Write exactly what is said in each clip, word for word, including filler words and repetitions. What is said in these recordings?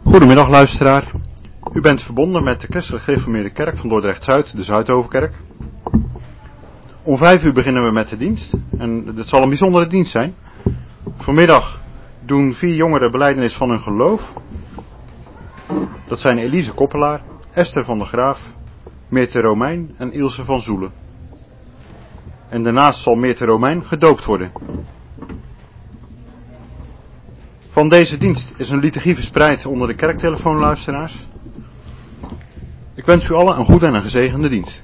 Goedemiddag luisteraar. U bent verbonden met de Christelijk Gereformeerde Kerk van Dordrecht-Zuid, de Zuidoverkerk. Om vijf uur beginnen we met de dienst. En het zal een bijzondere dienst zijn. Vanmiddag doen vier jongeren belijdenis van hun geloof. Dat zijn Elise Koppelaar, Esther van der Graaf, Meerte Romein en Ilse van Zoelen. En daarnaast zal Meerte Romein gedoopt worden. Van deze dienst is een liturgie verspreid onder de kerktelefoonluisteraars. Ik wens u allen een goede en een gezegende dienst.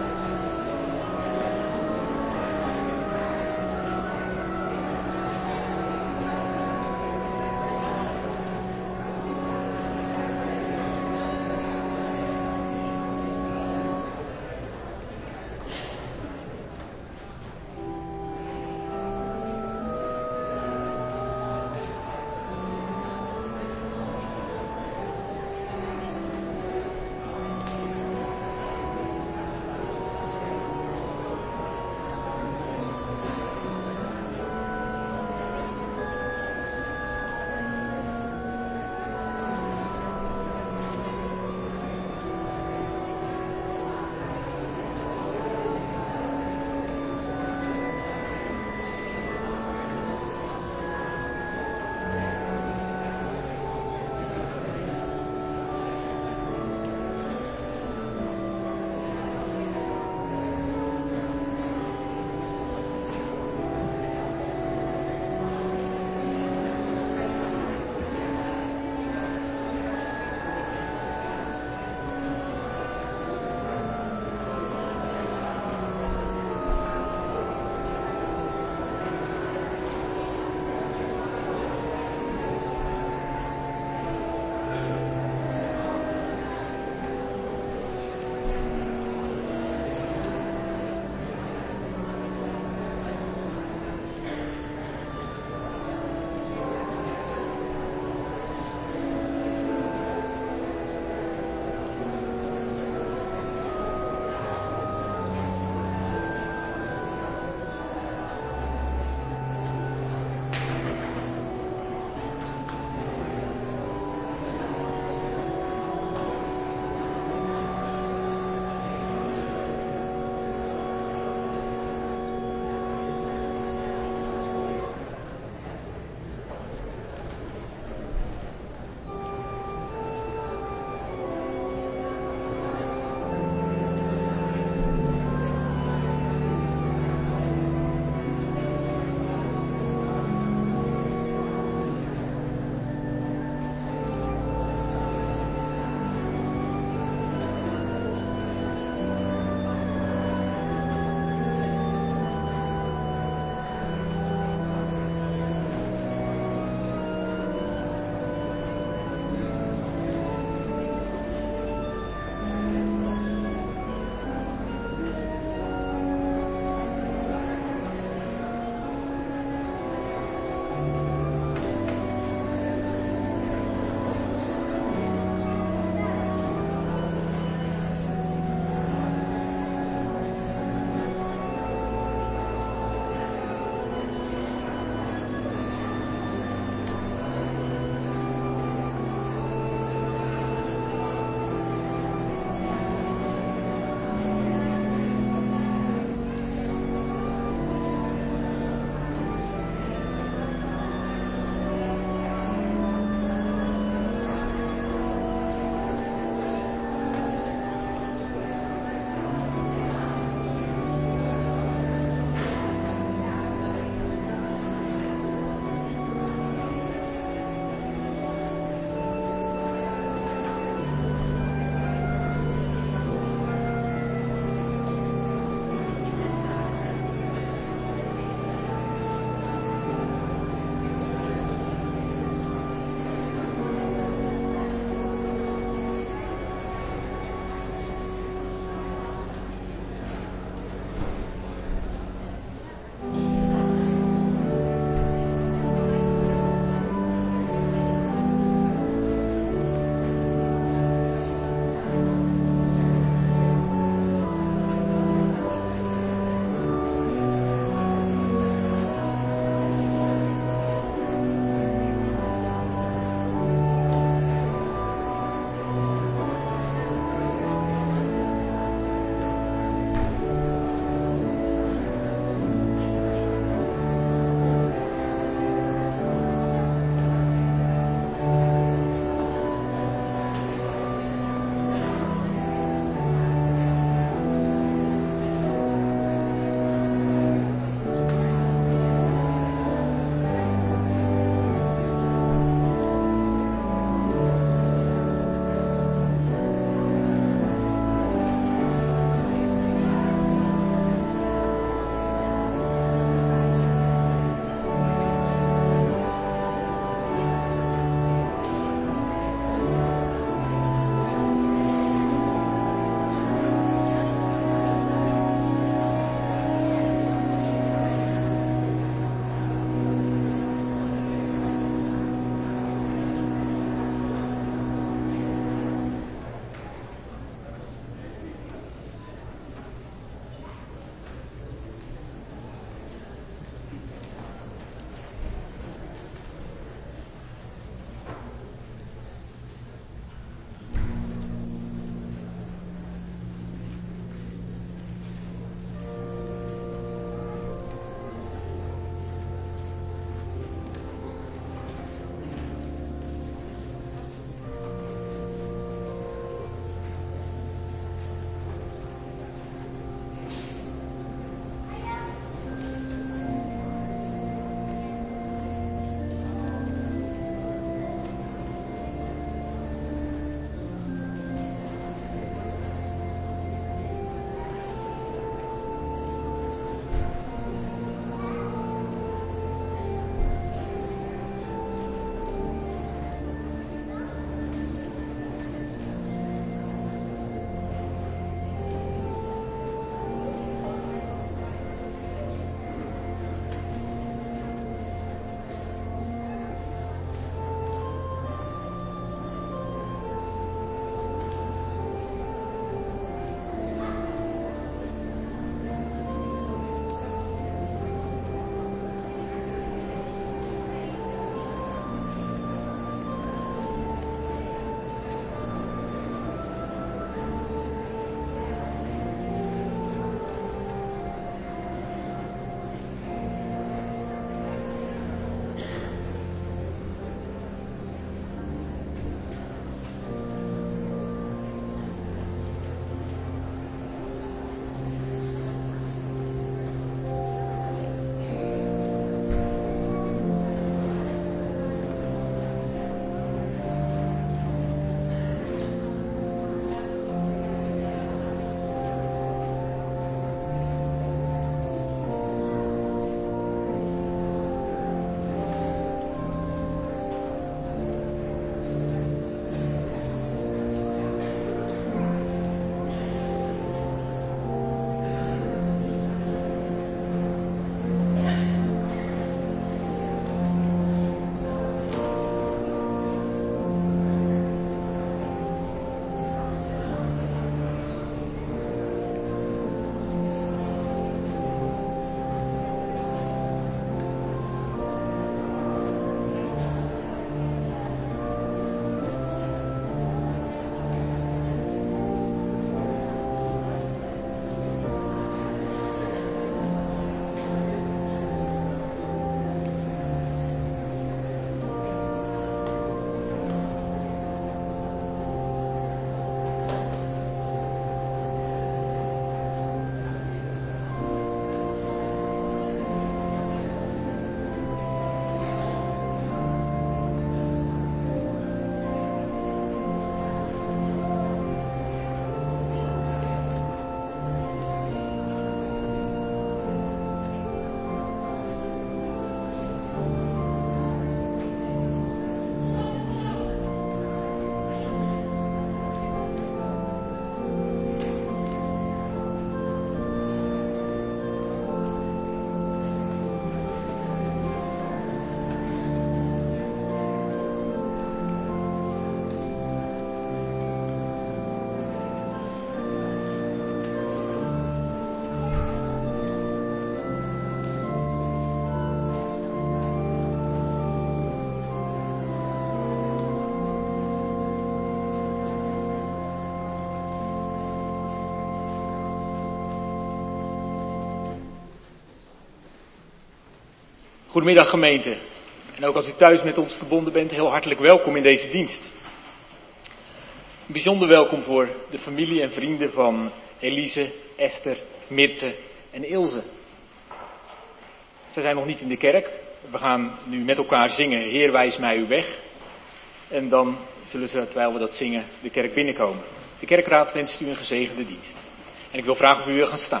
Goedemiddag gemeente. En ook als u thuis met ons verbonden bent, heel hartelijk welkom in deze dienst. Bijzonder welkom voor de familie en vrienden van Elise, Esther, Mirte en Ilse. Zij zijn nog niet in de kerk. We gaan nu met elkaar zingen, Heer wijs mij uw weg. En dan zullen ze, terwijl we dat zingen, de kerk binnenkomen. De kerkraad wenst u een gezegende dienst. En ik wil vragen of u wil gaan staan.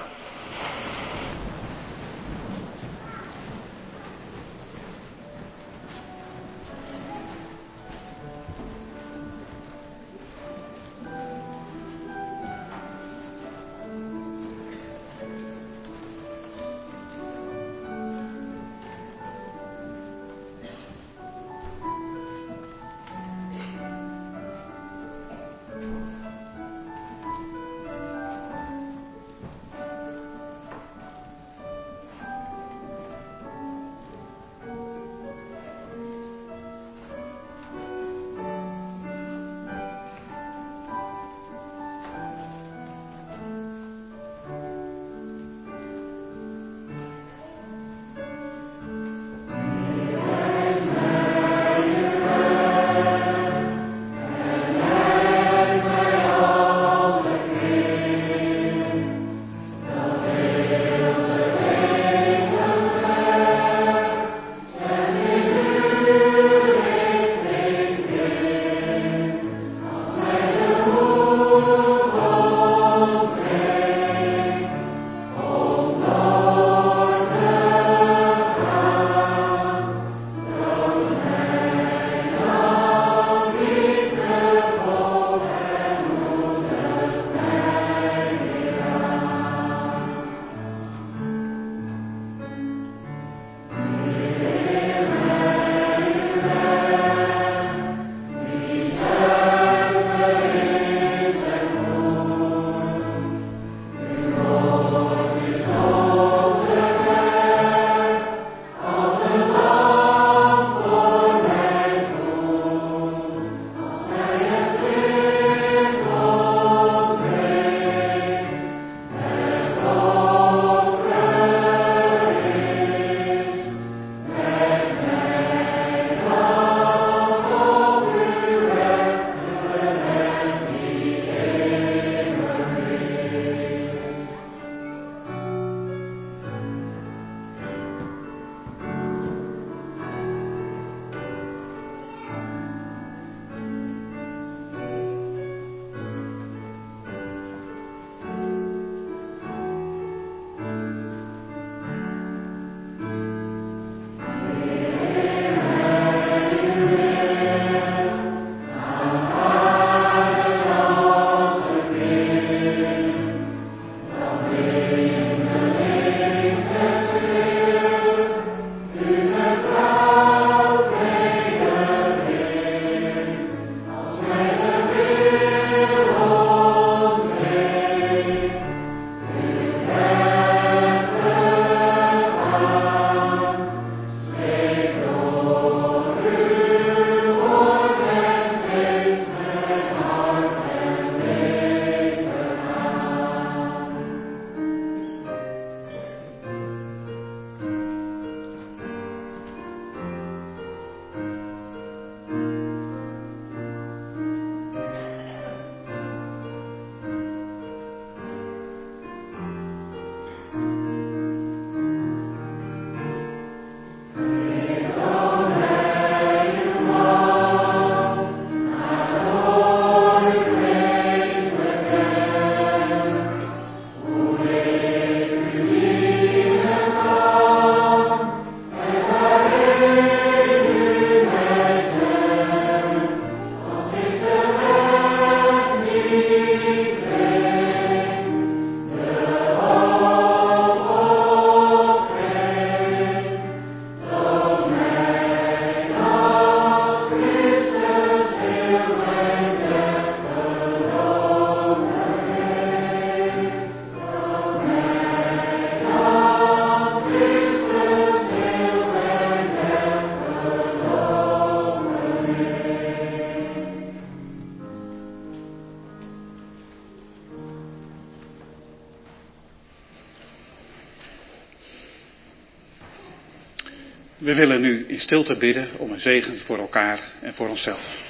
We willen nu in stilte bidden om een zegen voor elkaar en voor onszelf.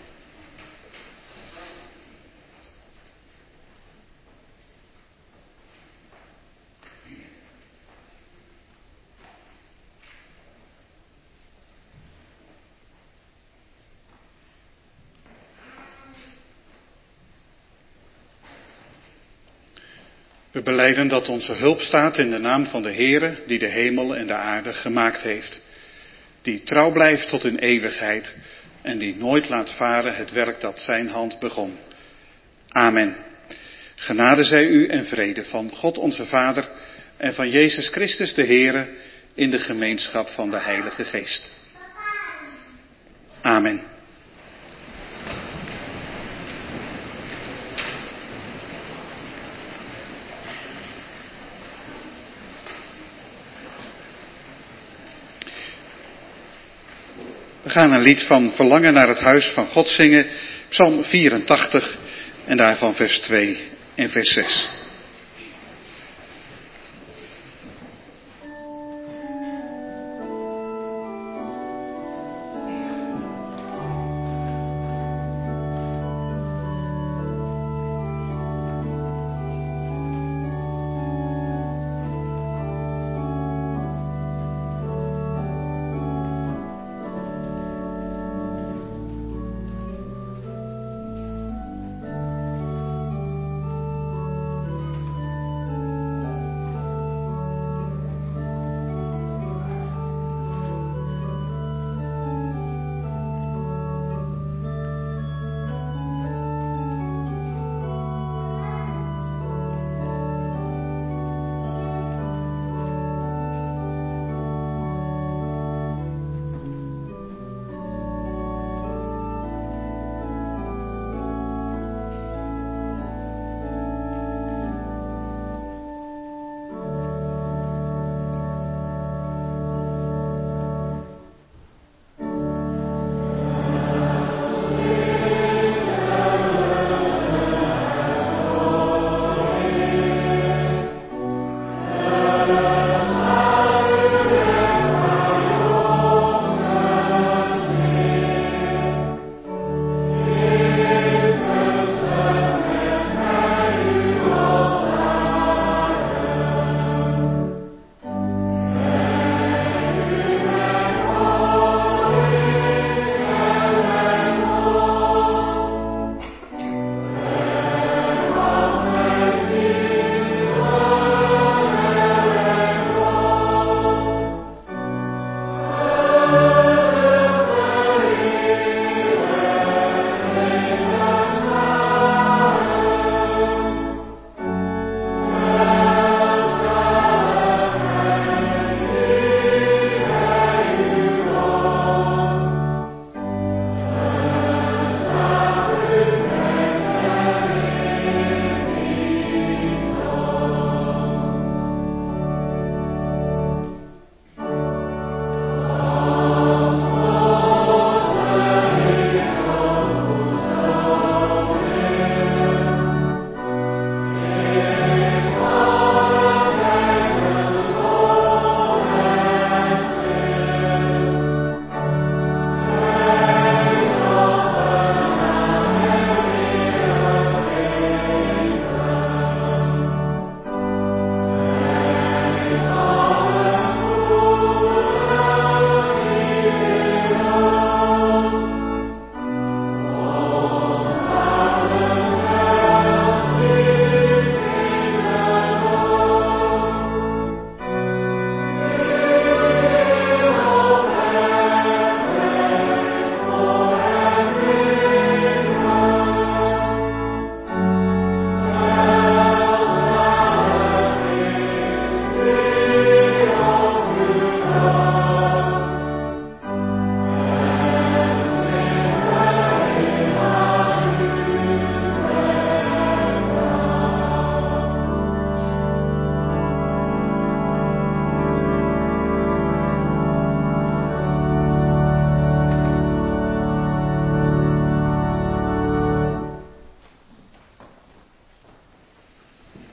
We belijden dat onze hulp staat in de naam van de Heere, die de hemel en de aarde gemaakt heeft. Die trouw blijft tot in eeuwigheid en die nooit laat varen het werk dat zijn hand begon. Amen. Genade zij u en vrede van God onze Vader en van Jezus Christus de Heere in de gemeenschap van de Heilige Geest. Amen. We gaan een lied van Verlangen naar het huis van God zingen, Psalm vierentachtig en daarvan vers twee en vers zes.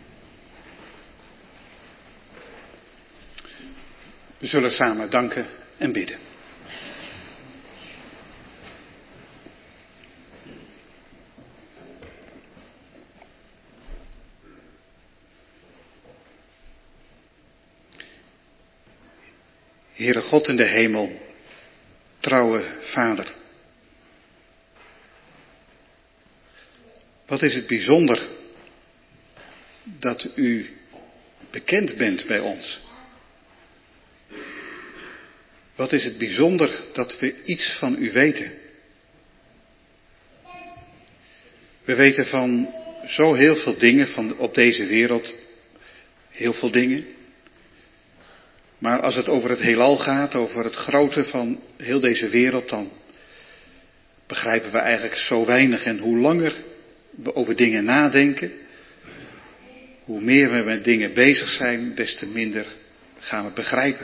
We zullen samen danken en bidden. Heere God in de hemel, trouwe Vader. Wat is het bijzonder dat u bekend bent bij ons. Wat is het bijzonder dat we iets van u weten. We weten van zo heel veel dingen van op deze wereld, heel veel dingen. Maar als het over het heelal gaat, over het grote van heel deze wereld, dan begrijpen we eigenlijk zo weinig. En hoe langer we over dingen nadenken, hoe meer we met dingen bezig zijn, des te minder gaan we begrijpen.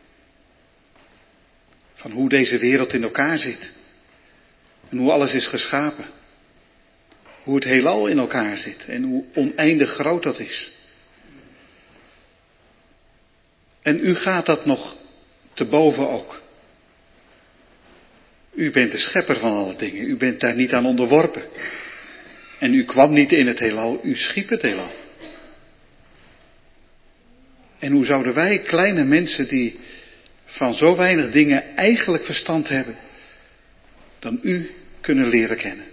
Van hoe deze wereld in elkaar zit. En hoe alles is geschapen. Hoe het heelal in elkaar zit en hoe oneindig groot dat is. En u gaat dat nog te boven ook. U bent de schepper van alle dingen. U bent daar niet aan onderworpen. En u kwam niet in het heelal, u schiep het heelal. En hoe zouden wij, kleine mensen die van zo weinig dingen eigenlijk verstand hebben, dan u kunnen leren kennen?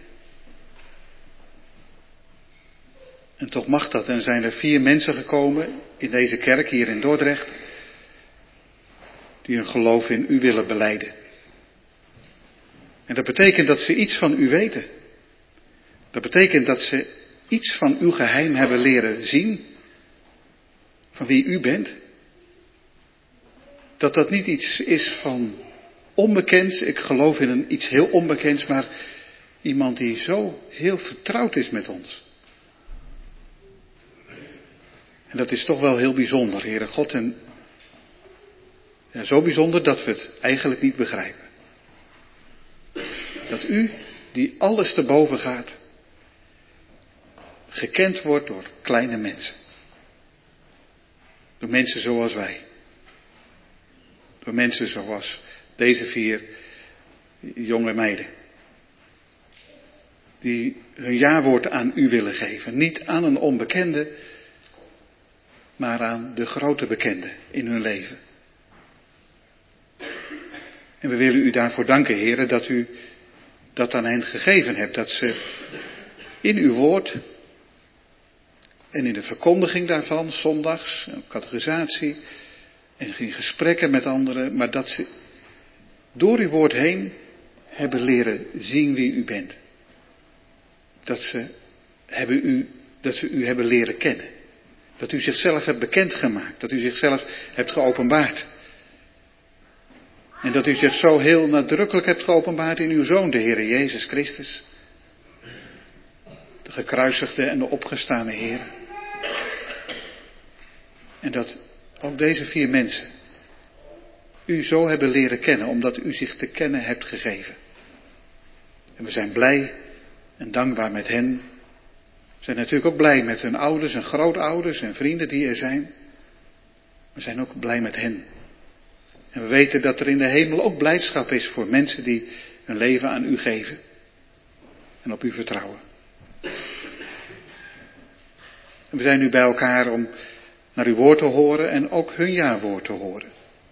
En toch mag dat. En zijn er vier mensen gekomen in deze kerk hier in Dordrecht, die hun geloof in u willen belijden. En dat betekent dat ze iets van u weten. Dat betekent dat ze iets van uw geheim hebben leren zien, van wie u bent. Dat dat niet iets is van onbekends, ik geloof in een iets heel onbekends, maar iemand die zo heel vertrouwd is met ons. En dat is toch wel heel bijzonder, Heere God. En ja, zo bijzonder dat we het eigenlijk niet begrijpen. Dat u, die alles te boven gaat, gekend wordt door kleine mensen. Door mensen zoals wij. Door mensen zoals deze vier jonge meiden. Die hun jawoord aan u willen geven. Niet aan een onbekende, maar aan de grote bekende in hun leven. En we willen u daarvoor danken, Heere, dat u dat aan hen gegeven hebt. Dat ze in uw woord en in de verkondiging daarvan, zondags, catechisatie en in gesprekken met anderen, maar dat ze door uw woord heen hebben leren zien wie u bent. Dat ze, hebben u, dat ze u hebben leren kennen. Dat u zichzelf hebt bekendgemaakt. Dat u zichzelf hebt geopenbaard. En dat u zich zo heel nadrukkelijk hebt geopenbaard in uw Zoon, de Heere Jezus Christus. De gekruisigde en de opgestane Heer. En dat ook deze vier mensen u zo hebben leren kennen, omdat u zich te kennen hebt gegeven. En we zijn blij en dankbaar met hen. We zijn natuurlijk ook blij met hun ouders en grootouders en vrienden die er zijn. We zijn ook blij met hen. En we weten dat er in de hemel ook blijdschap is voor mensen die hun leven aan u geven. En op u vertrouwen. En we zijn nu bij elkaar om naar uw woord te horen en ook hun jawoord te horen.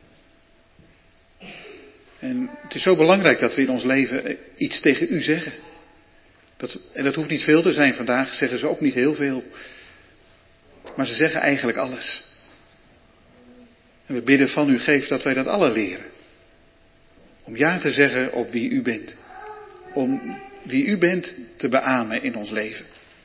En het is zo belangrijk dat we in ons leven iets tegen u zeggen. Dat, en dat hoeft niet veel te zijn. Vandaag zeggen ze ook niet heel veel. Maar ze zeggen eigenlijk alles. En we bidden van u, geef dat wij dat alle leren. Om ja te zeggen op wie u bent. Om wie u bent te beamen in ons leven.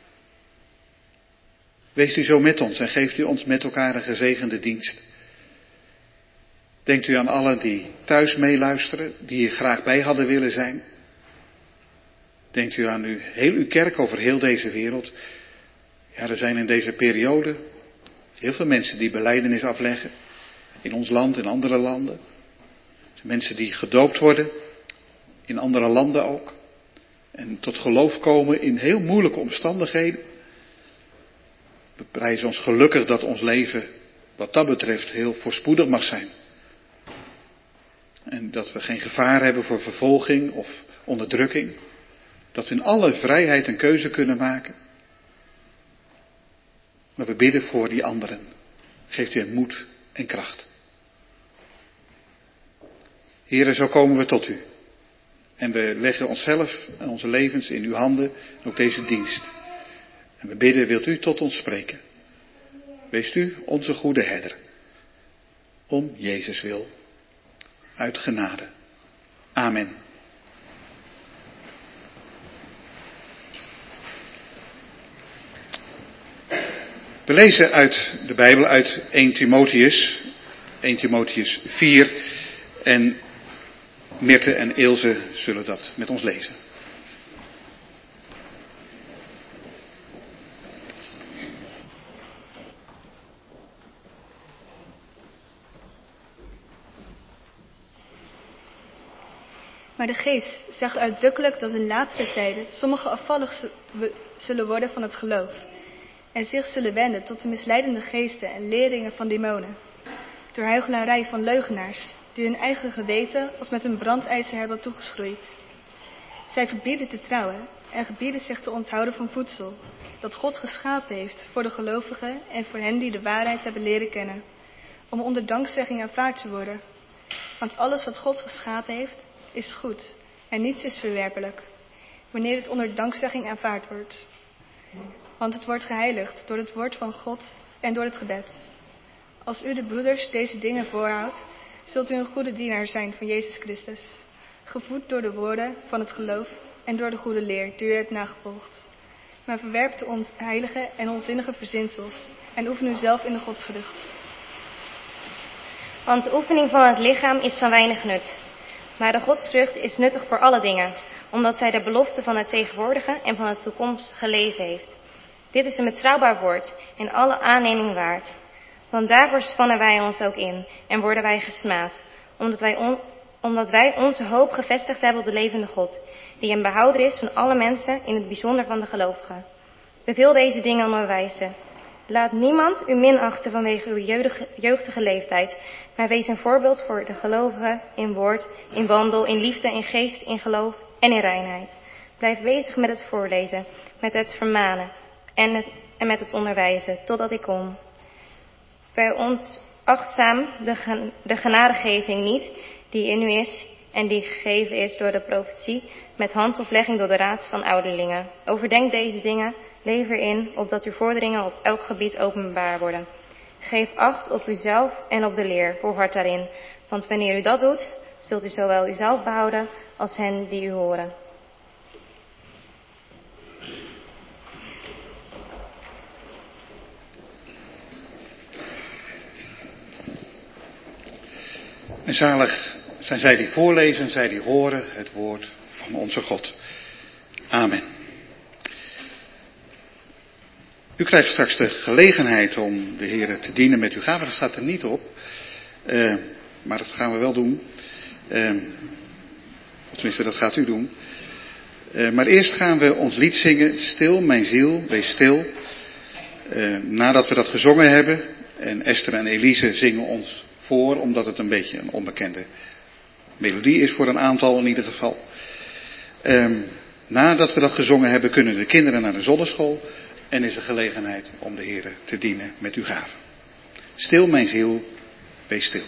Wees u zo met ons en geeft u ons met elkaar een gezegende dienst. Denkt u aan allen die thuis meeluisteren, die hier graag bij hadden willen zijn. Denkt u aan u, heel uw kerk over heel deze wereld. Ja, er zijn in deze periode heel veel mensen die belijdenis afleggen. In ons land, in andere landen. Mensen die gedoopt worden. In andere landen ook. En tot geloof komen in heel moeilijke omstandigheden. We prijzen ons gelukkig dat ons leven wat dat betreft heel voorspoedig mag zijn. En dat we geen gevaar hebben voor vervolging of onderdrukking. Dat we in alle vrijheid een keuze kunnen maken. Maar we bidden voor die anderen. Geeft u hen moed en kracht. Here, zo komen we tot u. En we leggen onszelf en onze levens in uw handen, ook deze dienst. En we bidden, wilt u tot ons spreken. Wees u onze goede herder. Om Jezus wil. Uit genade. Amen. We lezen uit de Bijbel, uit Eerste Timotheus, Eerste Timotheus vier. En Mirte en Ilse zullen dat met ons lezen. Maar de Geest zegt uitdrukkelijk dat in latere tijden sommigen afvallig zullen worden van het geloof en zich zullen wenden tot de misleidende geesten en leringen van demonen, door huichelarij van leugenaars, die hun eigen geweten als met een brandijzer hebben toegeschroeid. Zij verbieden te trouwen en gebieden zich te onthouden van voedsel, dat God geschapen heeft voor de gelovigen en voor hen die de waarheid hebben leren kennen, om onder dankzegging aanvaard te worden. Want alles wat God geschapen heeft, is goed en niets is verwerpelijk, wanneer het onder dankzegging aanvaard wordt. Want het wordt geheiligd door het woord van God en door het gebed. Als u de broeders deze dingen voorhoudt, zult u een goede dienaar zijn van Jezus Christus, gevoed door de woorden van het geloof en door de goede leer die u hebt nagevolgd. Maar verwerp de onheilige en onzinnige verzinsels en oefen u zelf in de godsvrucht. Want de oefening van het lichaam is van weinig nut, maar de godsvrucht is nuttig voor alle dingen, omdat zij de belofte van het tegenwoordige en van het toekomstige leven heeft. Dit is een betrouwbaar woord en alle aanneming waard. Want daarvoor spannen wij ons ook in en worden wij gesmaad, omdat wij, on, omdat wij onze hoop gevestigd hebben op de levende God, die een behouder is van alle mensen, in het bijzonder van de gelovigen. Beveel deze dingen onderwijzen. Laat niemand u minachten vanwege uw jeugdige, jeugdige leeftijd, maar wees een voorbeeld voor de gelovigen in woord, in wandel, in liefde, in geest, in geloof en in reinheid. Blijf bezig met het voorlezen, met het vermanen en, het, en met het onderwijzen, totdat ik kom. Verachtzaam de, de genadegeving niet, die in u is en die gegeven is door de profetie, met handoplegging door de raad van ouderlingen. Overdenk deze dingen, leef erin, opdat uw vorderingen op elk gebied openbaar worden. Geef acht op uzelf en op de leer, volhard daarin. Want wanneer u dat doet, zult u zowel uzelf behouden als hen die u horen. En zalig zijn zij die voorlezen, zij die horen het woord van onze God. Amen. U krijgt straks de gelegenheid om de Heer te dienen met uw gaven. Dat staat er niet op, uh, maar dat gaan we wel doen. Uh, tenminste, dat gaat u doen. Uh, maar eerst gaan we ons lied zingen, Stil mijn ziel, wees stil. Uh, nadat we dat gezongen hebben, en Esther en Elise zingen ons voor, omdat het een beetje een onbekende melodie is voor een aantal in ieder geval. Um, nadat we dat gezongen hebben, kunnen de kinderen naar de zonneschool en is er gelegenheid om de Heer te dienen met uw gaven. Stil mijn ziel, wees stil.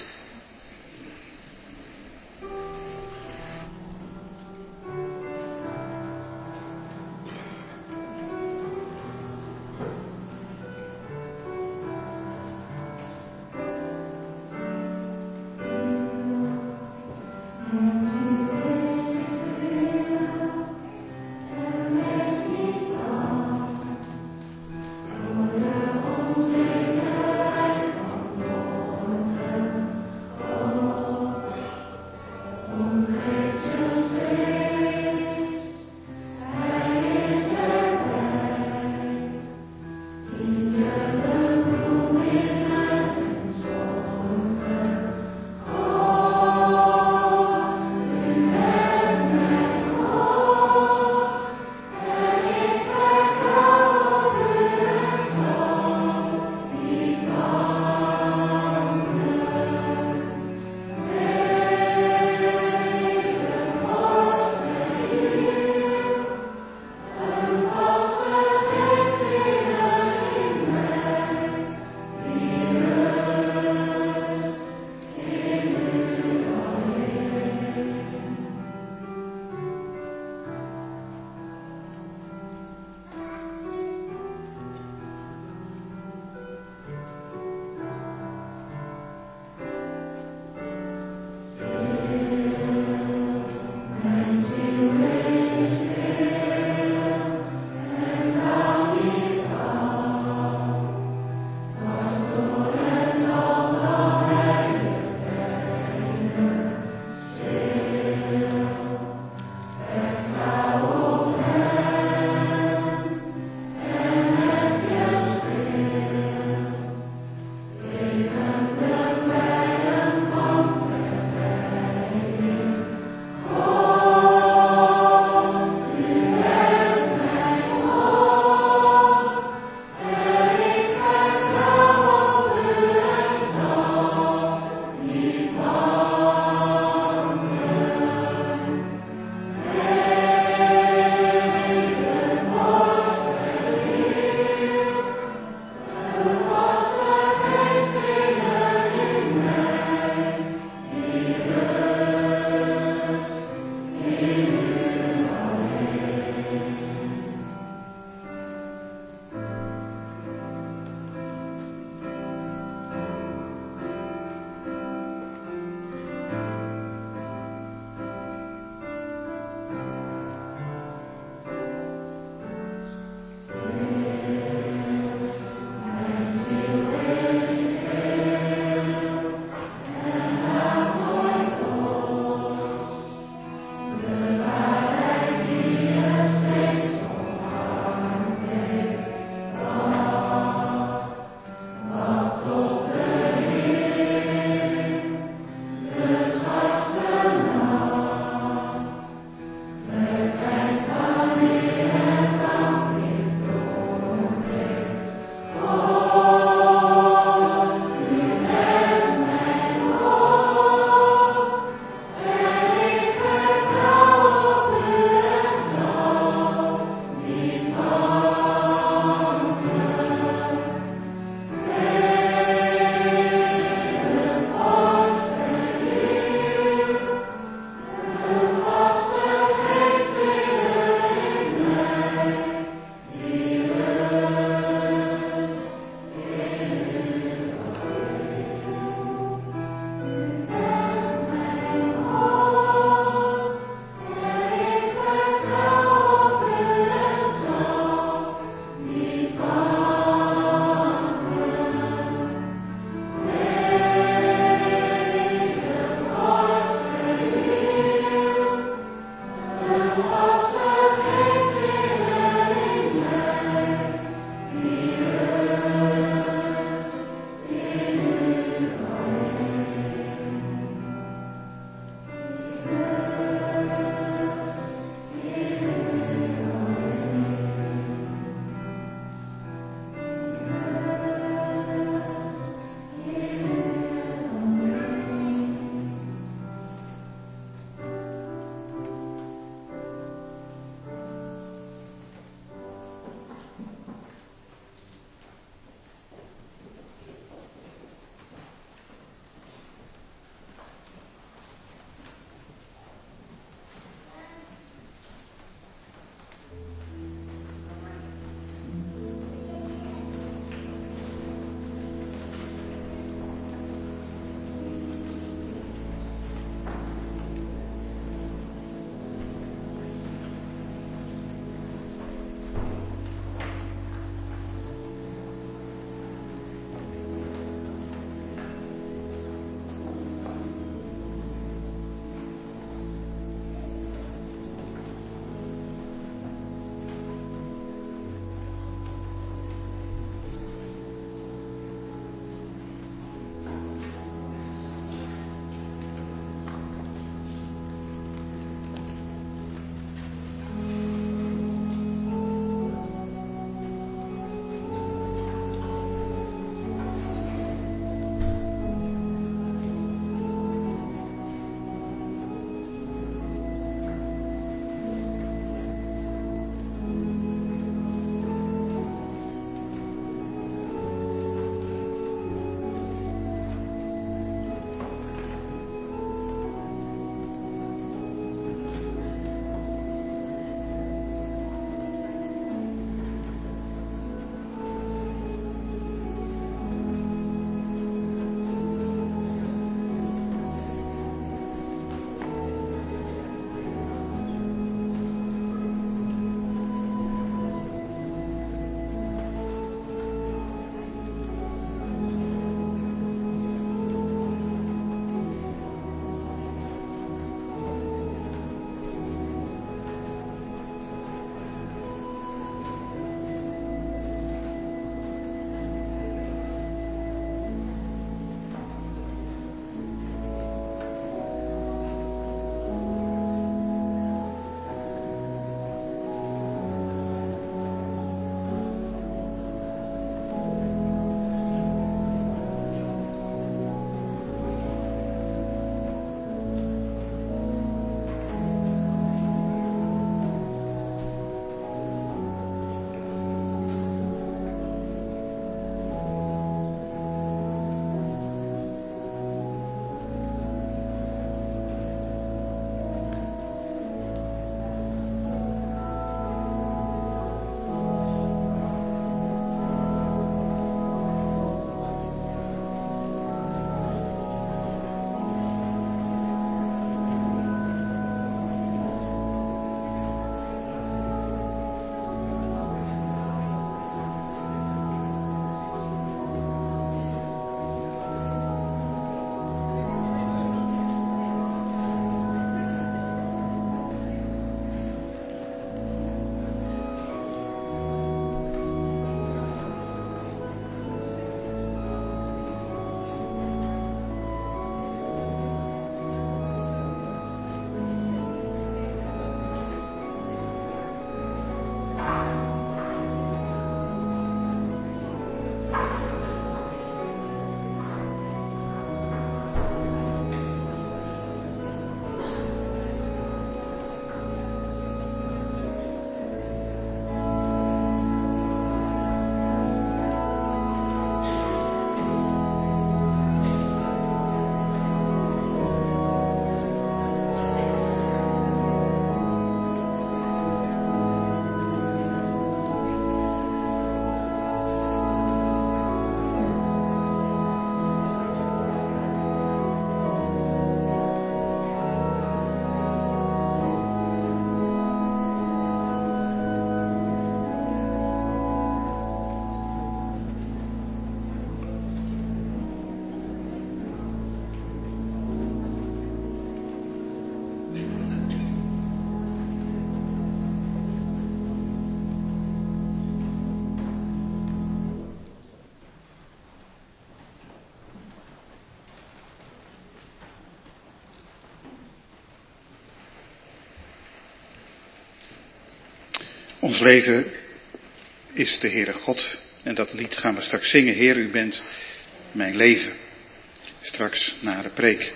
Ons leven is de Heere God. En dat lied gaan we straks zingen. Heer, u bent mijn leven. Straks na de preek.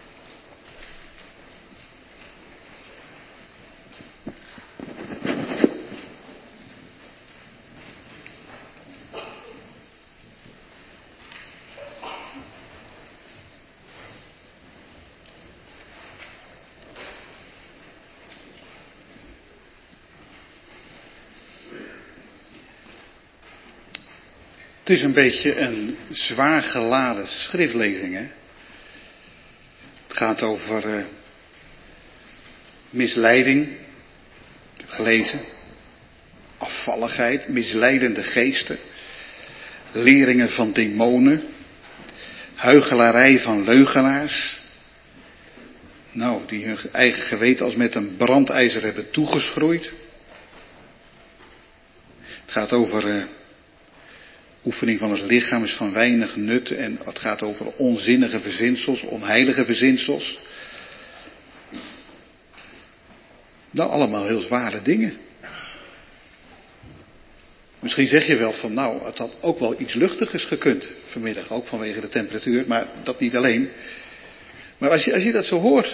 Het is een beetje een zwaar geladen schriftlezing, hè? Het gaat over uh, misleiding, ik heb gelezen, afvalligheid, misleidende geesten, leringen van demonen, huichelarij van leugenaars, nou, die hun eigen geweten als met een brandijzer hebben toegeschroeid. Het gaat over uh, oefening van het lichaam is van weinig nut en het gaat over onzinnige verzinsels, onheilige verzinsels. Nou, allemaal heel zware dingen. Misschien zeg je wel van, nou, het had ook wel iets luchtigers gekund vanmiddag, ook vanwege de temperatuur, maar dat niet alleen. Maar als je, als je dat zo hoort,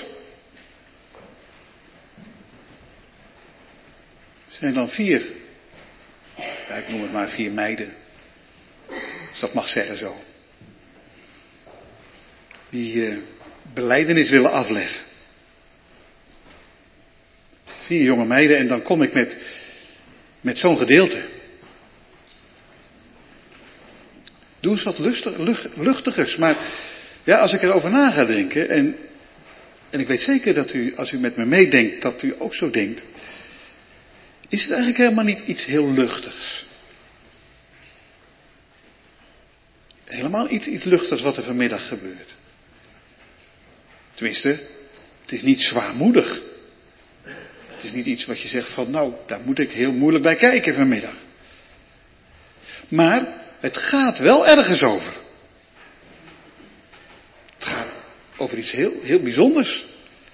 zijn dan vier, ja, ik noem het maar vier meiden. Als dat mag zeggen zo. Die uh, belijdenis willen afleggen. Vier jonge meiden en dan kom ik met, met zo'n gedeelte. Doe eens wat lustig, lucht, luchtigers. Maar ja, als ik erover na ga denken. En, en ik weet zeker dat u, als u met me meedenkt, dat u ook zo denkt. Is het eigenlijk helemaal niet iets heel luchtigs. Helemaal iets, iets luchtigs wat er vanmiddag gebeurt. Tenminste, het is niet zwaarmoedig. Het is niet iets wat je zegt van, nou, daar moet ik heel moeilijk bij kijken vanmiddag. Maar het gaat wel ergens over. Het gaat over iets heel, heel bijzonders.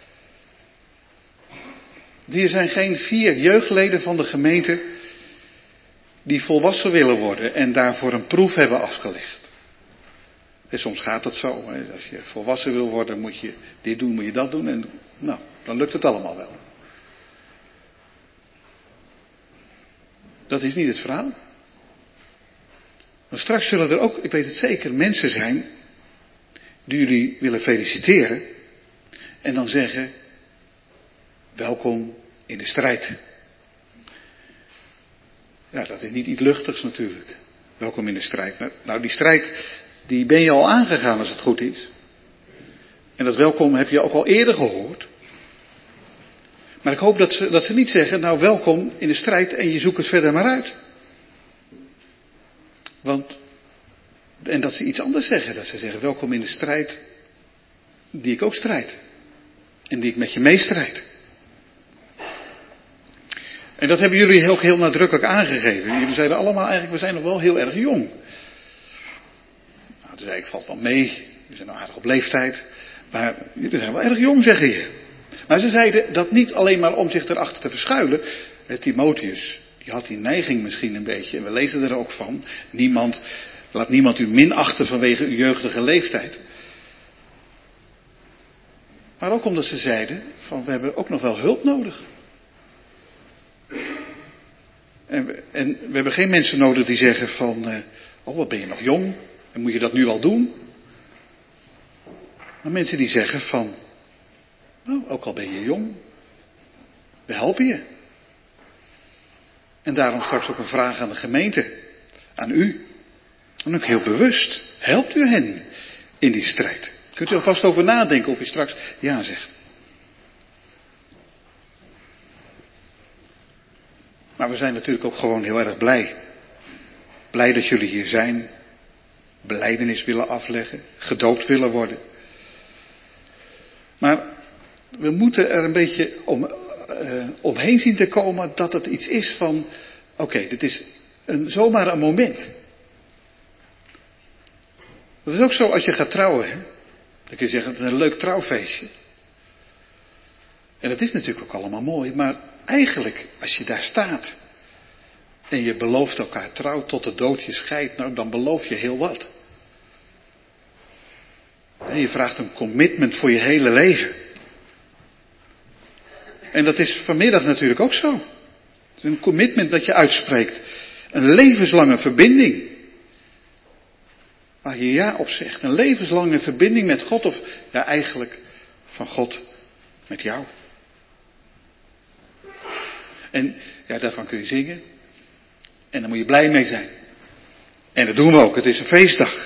Hier zijn geen vier jeugdleden van de gemeente die volwassen willen worden en daarvoor een proef hebben afgelegd. En soms gaat het zo. Hè. Als je volwassen wil worden, moet je dit doen, moet je dat doen. En nou, dan lukt het allemaal wel. Dat is niet het verhaal. Maar straks zullen er ook, ik weet het zeker, mensen zijn die jullie willen feliciteren. En dan zeggen, welkom in de strijd. Ja, dat is niet iets luchtigs natuurlijk. Welkom in de strijd. Nou, die strijd, die ben je al aangegaan als het goed is. En dat welkom heb je ook al eerder gehoord. Maar ik hoop dat ze, dat ze niet zeggen, nou welkom in de strijd en je zoekt het verder maar uit. Want, en dat ze iets anders zeggen. Dat ze zeggen, welkom in de strijd die ik ook strijd. En die ik met je meestrijd. En dat hebben jullie ook heel nadrukkelijk aangegeven. Jullie zeiden allemaal eigenlijk, we zijn nog wel heel erg jong. Nou, dus eigenlijk valt wel mee. We zijn nog aardig op leeftijd. Maar jullie zijn wel erg jong, zeggen je. Maar ze zeiden dat niet alleen maar om zich erachter te verschuilen. Timotheus, die had die neiging misschien een beetje. En we lezen er ook van. Niemand, laat niemand u minachten vanwege uw jeugdige leeftijd. Maar ook omdat ze zeiden, van we hebben ook nog wel hulp nodig. En we, en we hebben geen mensen nodig die zeggen van, uh, oh wat ben je nog jong, en moet je dat nu al doen? Maar mensen die zeggen van, nou ook al ben je jong, we helpen je. En daarom straks ook een vraag aan de gemeente, aan u. En ook heel bewust, helpt u hen in die strijd? Kunt u alvast over nadenken of u straks ja zegt. Maar we zijn natuurlijk ook gewoon heel erg blij. Blij dat jullie hier zijn. Belijdenis willen afleggen. Gedoopt willen worden. Maar we moeten er een beetje om, uh, omheen zien te komen dat het iets is van, oké, okay, dit is een, zomaar een moment. Dat is ook zo als je gaat trouwen. Hè? Dan kun je zeggen, het is een leuk trouwfeestje. En dat is natuurlijk ook allemaal mooi. Maar eigenlijk, als je daar staat en je belooft elkaar trouw tot de dood je scheidt, nou dan beloof je heel wat. En je vraagt een commitment voor je hele leven. En dat is vanmiddag natuurlijk ook zo. Het is een commitment dat je uitspreekt. Een levenslange verbinding. Waar je ja op zegt. Een levenslange verbinding met God. Of ja, eigenlijk van God met jou. En ja, daarvan kun je zingen. En daar moet je blij mee zijn. En dat doen we ook. Het is een feestdag.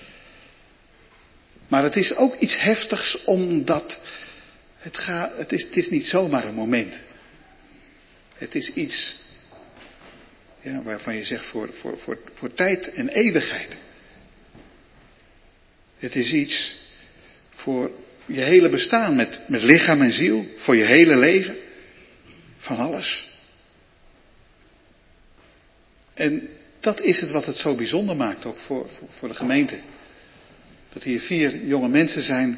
Maar het is ook iets heftigs omdat het, gaat, het, is, het is niet zomaar een moment. Het is iets ja, waarvan je zegt voor, voor, voor, voor tijd en eeuwigheid. Het is iets voor je hele bestaan met, met lichaam en ziel. Voor je hele leven. Van alles. En dat is het wat het zo bijzonder maakt ook voor, voor, voor de gemeente. Dat hier vier jonge mensen zijn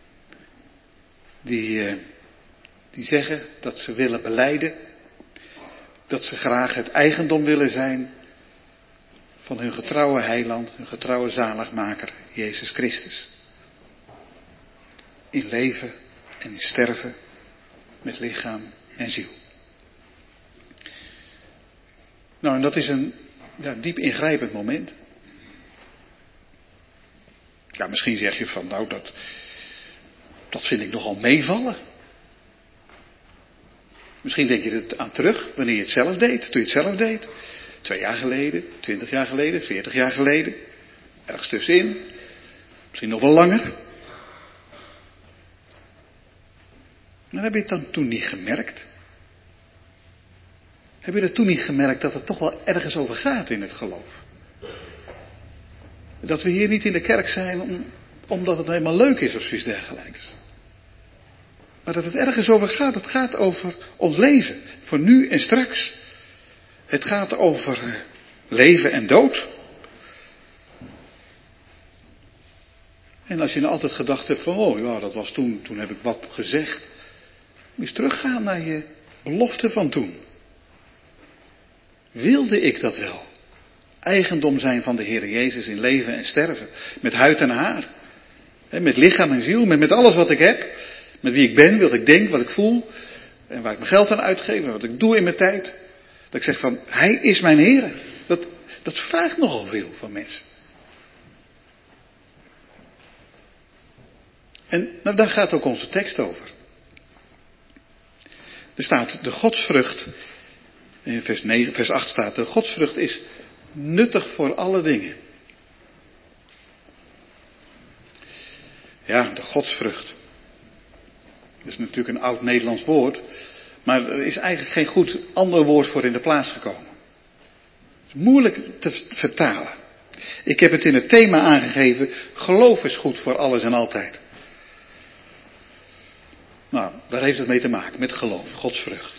die, uh, die zeggen dat ze willen belijden. Dat ze graag het eigendom willen zijn van hun getrouwe heiland, hun getrouwe zaligmaker, Jezus Christus. In leven en in sterven, met lichaam en ziel. Nou, en dat is een ja, diep ingrijpend moment. Ja, misschien zeg je van, nou, dat, dat vind ik nogal meevallen. Misschien denk je er aan terug, wanneer je het zelf deed, toen je het zelf deed. Twee jaar geleden, twintig jaar geleden, veertig jaar geleden. Ergens tussenin. Misschien nog wel langer. Maar heb je het dan toen niet gemerkt? Heb je er toen niet gemerkt dat het toch wel ergens over gaat in het geloof? Dat we hier niet in de kerk zijn om, omdat het helemaal leuk is of zoiets dergelijks. Maar dat het ergens over gaat. Het gaat over ons leven. Voor nu en straks. Het gaat over leven en dood. En als je nou altijd gedacht hebt van, oh ja, dat was toen, toen heb ik wat gezegd. Moet je eens teruggaan naar je belofte van toen. Wilde ik dat wel? Eigendom zijn van de Heer Jezus in leven en sterven. Met huid en haar. Met lichaam en ziel. Met, met alles wat ik heb. Met wie ik ben, wat ik denk, wat ik voel. En waar ik mijn geld aan uitgeef. En wat ik doe in mijn tijd. Dat ik zeg van, Hij is mijn Heer. Dat, dat vraagt nogal veel van mensen. En nou, daar gaat ook onze tekst over. Er staat de godsvrucht. In vers, negen, vers acht staat, de godsvrucht is nuttig voor alle dingen. Ja, de godsvrucht. Dat is natuurlijk een oud Nederlands woord. Maar er is eigenlijk geen goed ander woord voor in de plaats gekomen. Het is moeilijk te vertalen. Ik heb het in het thema aangegeven. Geloof is goed voor alles en altijd. Nou, daar heeft het mee te maken. Met geloof. Godsvrucht.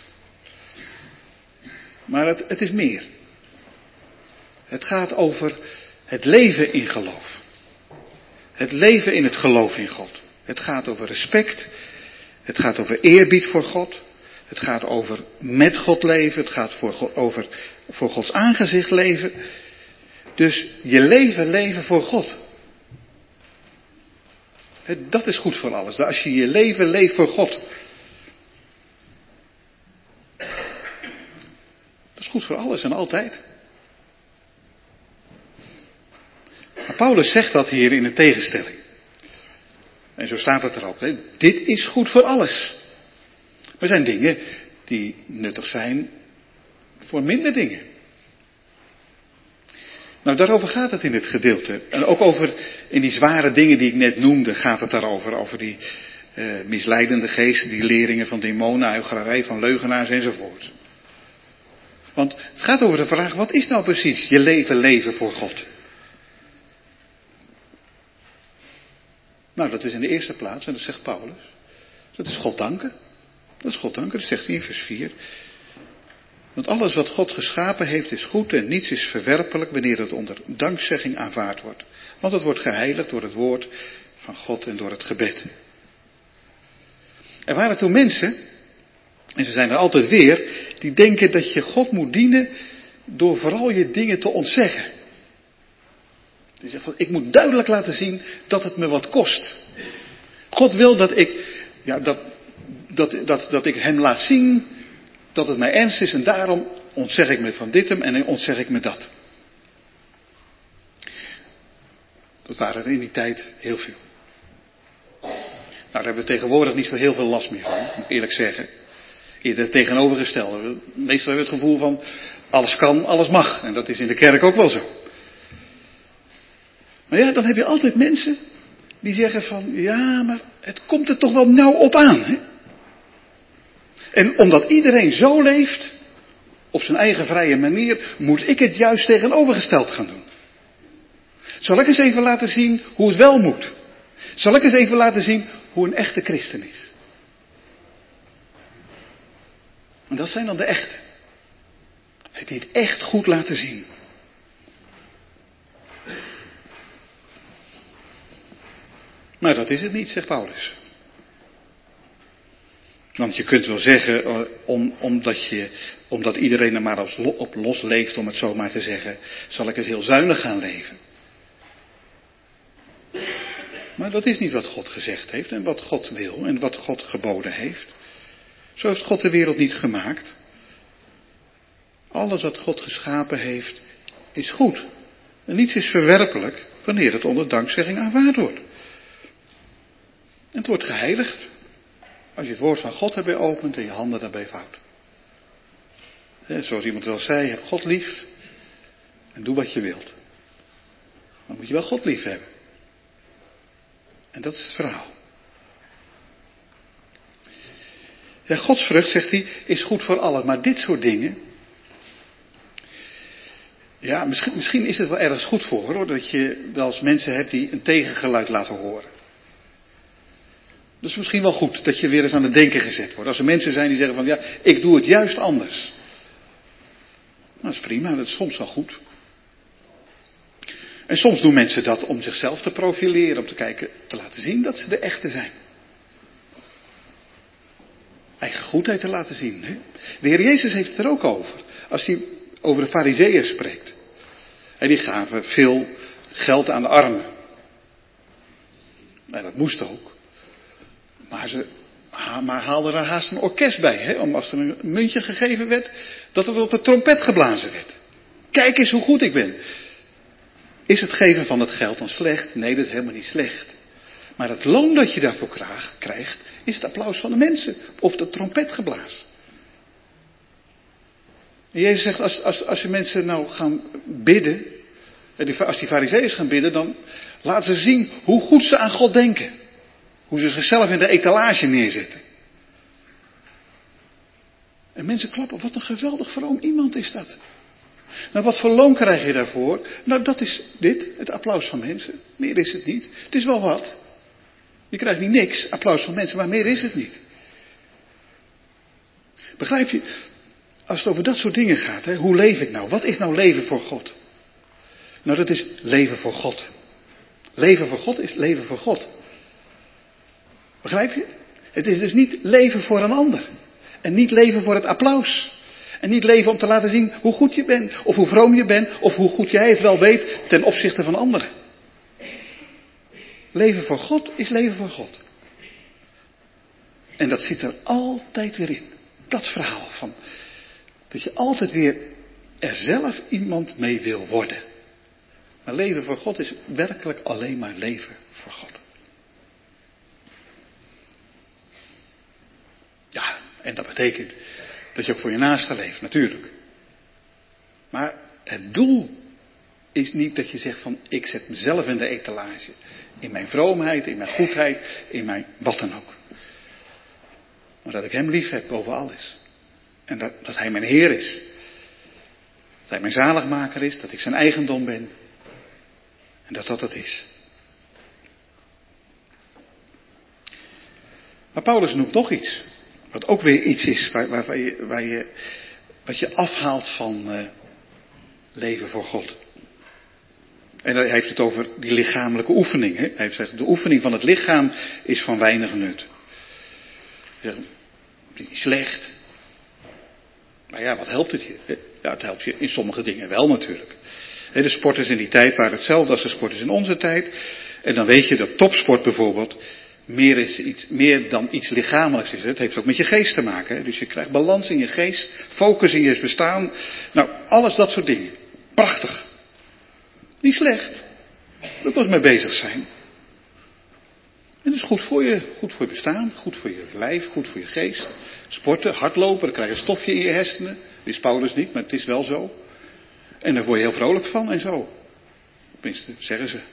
Maar het, het is meer. Het gaat over het leven in geloof. Het leven in het geloof in God. Het gaat over respect. Het gaat over eerbied voor God. Het gaat over met God leven. Het gaat voor, over voor Gods aangezicht leven. Dus je leven leven voor God. Dat is goed voor alles. Als je je leven leeft voor God. Dat is goed voor alles en altijd. Maar Paulus zegt dat hier in een tegenstelling. En zo staat het er ook. Hè? Dit is goed voor alles. Er zijn dingen die nuttig zijn voor minder dingen. Nou, daarover gaat het in dit gedeelte. En ook over, in die zware dingen die ik net noemde, gaat het daarover. Over die uh, misleidende geesten, die leringen van demonen, huichelarij van leugenaars enzovoort. Want het gaat over de vraag, wat is nou precies je leven leven voor God? Nou, dat is in de eerste plaats, en dat zegt Paulus, dat is God danken. Dat is God danken, dat zegt hij in vers vier. Want alles wat God geschapen heeft is goed en niets is verwerpelijk wanneer het onder dankzegging aanvaard wordt. Want het wordt geheiligd door het woord van God en door het gebed. Er waren toen mensen, en ze zijn er altijd weer, die denken dat je God moet dienen door vooral je dingen te ontzeggen. Je zegt van, ik moet duidelijk laten zien dat het me wat kost. God wil dat ik, ja, dat, dat, dat, dat ik hem laat zien dat het mij ernst is en daarom ontzeg ik me van dit en ontzeg ik me dat. Dat waren er in die tijd heel veel. Nou, daar hebben we tegenwoordig niet zo heel veel last meer van, moet ik eerlijk zeggen. Eerder het tegenovergestelde. Meestal hebben we het gevoel van, alles kan, alles mag. En dat is in de kerk ook wel zo. Maar ja, dan heb je altijd mensen die zeggen van, ja, maar het komt er toch wel nauw op aan. Hè? En omdat iedereen zo leeft, op zijn eigen vrije manier, moet ik het juist tegenovergesteld gaan doen. Zal ik eens even laten zien hoe het wel moet? Zal ik eens even laten zien hoe een echte christen is? En dat zijn dan de echte. Die het echt goed laten zien. Maar dat is het niet, zegt Paulus. Want je kunt wel zeggen, om, omdat, je, omdat iedereen er maar op, op los leeft, om het zo maar te zeggen, zal ik het heel zuinig gaan leven. Maar dat is niet wat God gezegd heeft en wat God wil en wat God geboden heeft. Zo heeft God de wereld niet gemaakt. Alles wat God geschapen heeft, is goed. En niets is verwerpelijk wanneer het onder dankzegging aanvaard wordt. En het wordt geheiligd als je het woord van God erbij opent en je handen daarbij vouwt. Zoals iemand wel zei, heb God lief en doe wat je wilt. Dan moet je wel God lief hebben. En dat is het verhaal. Ja, godsvrucht, zegt hij, is goed voor allen. Maar dit soort dingen, ja, misschien, misschien is het wel ergens goed voor, hoor. Dat je wel eens mensen hebt die een tegengeluid laten horen. Dat is misschien wel goed, dat je weer eens aan het denken gezet wordt. Als er mensen zijn die zeggen van, ja, ik doe het juist anders. Nou, dat is prima, dat is soms wel goed. En soms doen mensen dat om zichzelf te profileren, om te kijken, te laten zien dat ze de echte zijn. Eigen goedheid te laten zien. Hè? De Heer Jezus heeft het er ook over. Als hij over de Farizeeën spreekt. En die gaven veel geld aan de armen. En dat moest ook. Maar ze maar haalden er haast een orkest bij. Hè? Om als er een muntje gegeven werd, dat er op de trompet geblazen werd. Kijk eens hoe goed ik ben. Is het geven van het geld dan slecht? Nee, dat is helemaal niet slecht. Maar het loon dat je daarvoor krijgt, is het applaus van de mensen. Of de trompetgeblaas. En Jezus zegt, als, als, als je mensen nou gaan bidden, als die farizeeërs gaan bidden, dan laten ze zien hoe goed ze aan God denken. Hoe ze zichzelf in de etalage neerzetten. En mensen klappen, wat een geweldig vroom iemand is dat. Nou, wat voor loon krijg je daarvoor? Nou, dat is dit, het applaus van mensen. Meer is het niet. Het is wel wat. Je krijgt niet niks, applaus van mensen, maar meer is het niet. Begrijp je? Als het over dat soort dingen gaat, hè, hoe leef ik nou? Wat is nou leven voor God? Nou, dat is leven voor God. Leven voor God is leven voor God. Begrijp je? Het is dus niet leven voor een ander. En niet leven voor het applaus. En niet leven om te laten zien hoe goed je bent. Of hoe vroom je bent. Of hoe goed jij het wel weet ten opzichte van anderen. Leven voor God is leven voor God. En dat zit er altijd weer in. Dat verhaal van. Dat je altijd weer er zelf iemand mee wil worden. Maar leven voor God is werkelijk alleen maar leven voor God. Ja, en dat betekent dat je ook voor je naaste leeft, natuurlijk. Maar het doel is niet dat je zegt van, ik zet mezelf in de etalage. In mijn vroomheid, in mijn goedheid, in mijn wat dan ook. Maar dat ik hem lief heb boven alles. En dat, dat hij mijn Heer is. Dat hij mijn zaligmaker is, dat ik zijn eigendom ben. En dat dat het is. Maar Paulus noemt nog iets. Wat ook weer iets is waar, waar, waar, je, waar je, wat je afhaalt van uh, leven voor God. En hij heeft het over die lichamelijke oefening. Hè? Hij heeft gezegd, de oefening van het lichaam is van weinig nut. Hij zegt, het is niet slecht. Maar ja, wat helpt het je? Hè? Ja, het helpt je in sommige dingen wel natuurlijk. De sporters in die tijd waren hetzelfde als de sporters in onze tijd. En dan weet je dat topsport bijvoorbeeld meer, is iets, meer dan iets lichamelijks is. Het heeft ook met je geest te maken. Hè? Dus je krijgt balans in je geest, focus in je bestaan. Nou, alles dat soort dingen. Prachtig. Niet slecht. Daar moet je mee bezig zijn. En dat is goed voor je, goed voor je bestaan, goed voor je lijf, goed voor je geest. Sporten, hardlopen, dan krijg je een stofje in je hersenen. Dat is Paulus niet, maar het is wel zo. En daar word je heel vrolijk van en zo. Tenminste, zeggen ze.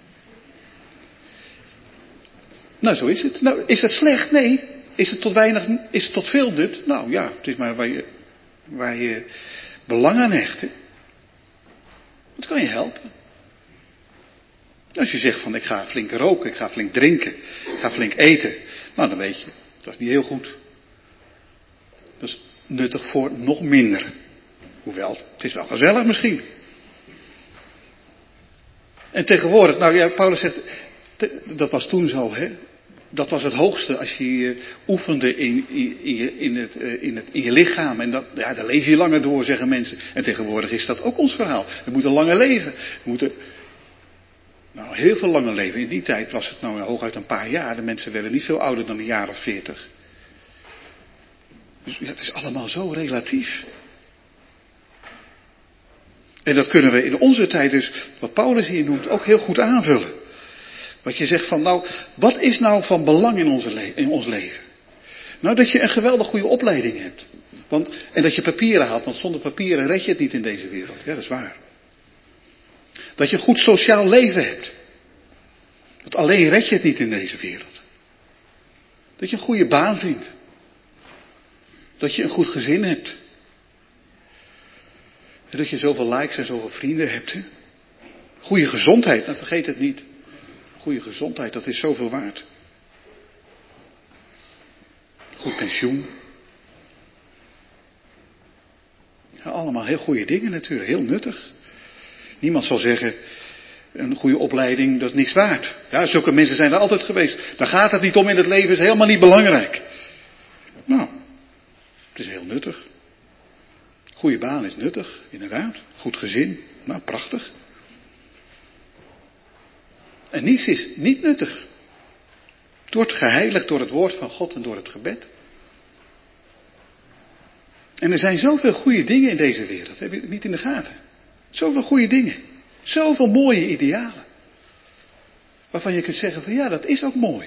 Nou, zo is het. Nou, is het slecht? Nee. Is het tot weinig, is het tot veel nut? Nou ja, het is maar waar je, waar je belang aan hecht. Hè? Dat kan je helpen. Als je zegt van ik ga flink roken, ik ga flink drinken, ik ga flink eten. Nou, dan weet je, dat is niet heel goed. Dat is nuttig voor nog minder. Hoewel, het is wel gezellig misschien. En tegenwoordig, nou ja, Paulus zegt, te, dat was toen zo, hè. Dat was het hoogste als je uh, oefende in, in, in, in, het, uh, in, het, in je lichaam. En dat, ja, daar leef je langer door, zeggen mensen. En tegenwoordig is dat ook ons verhaal. We moeten langer leven. We moeten nou, heel veel langer leven. In die tijd was het nou hooguit een paar jaar. De mensen werden niet veel ouder dan een jaar of veertig. Dus ja, het is allemaal zo relatief. En dat kunnen we in onze tijd dus, wat Paulus hier noemt, ook heel goed aanvullen. Wat je zegt van, nou, wat is nou van belang in, onze le- in ons leven? Nou, dat je een geweldig goede opleiding hebt. Want, en dat je papieren haalt, want zonder papieren red je het niet in deze wereld. Ja, dat is waar. Dat je een goed sociaal leven hebt. Want alleen red je het niet in deze wereld. Dat je een goede baan vindt. Dat je een goed gezin hebt. En dat je zoveel likes en zoveel vrienden hebt. Hè? Goede gezondheid, nou vergeet het niet. Goede gezondheid, dat is zoveel waard. Goed pensioen. Ja, allemaal heel goede dingen natuurlijk, heel nuttig. Niemand zal zeggen, een goede opleiding, dat is niks waard. Ja, zulke mensen zijn er altijd geweest. Daar gaat het niet om in het leven, is helemaal niet belangrijk. Nou, het is heel nuttig. Goede baan is nuttig, inderdaad. Goed gezin, nou prachtig. En niets is niet nuttig. Het wordt geheiligd door het woord van God en door het gebed. En er zijn zoveel goede dingen in deze wereld, heb je het niet in de gaten. Zoveel goede dingen. Zoveel mooie idealen. Waarvan je kunt zeggen van ja, dat is ook mooi.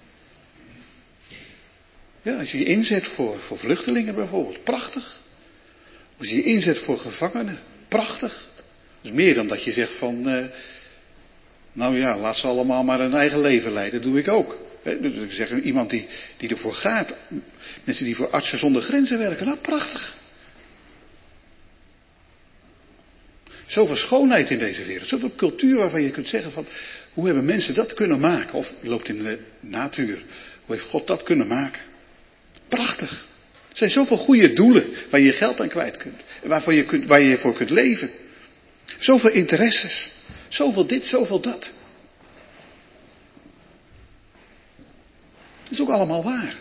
Ja, als je je inzet voor, voor vluchtelingen bijvoorbeeld, prachtig. Als je je inzet voor gevangenen, prachtig. Dat is meer dan dat je zegt van, uh, nou ja, laat ze allemaal maar hun eigen leven leiden, dat doe ik ook. He, dus ik zeg iemand die, die ervoor gaat, mensen die voor Artsen zonder Grenzen werken, nou prachtig. Zoveel schoonheid in deze wereld, zoveel cultuur waarvan je kunt zeggen van, hoe hebben mensen dat kunnen maken? Of je loopt in de natuur, hoe heeft God dat kunnen maken? Prachtig. Er zijn zoveel goede doelen waar je je geld aan kwijt kunt. En waarvan je kunt, waar je voor kunt leven. Zoveel interesses. Zoveel dit, zoveel dat. Dat is ook allemaal waar.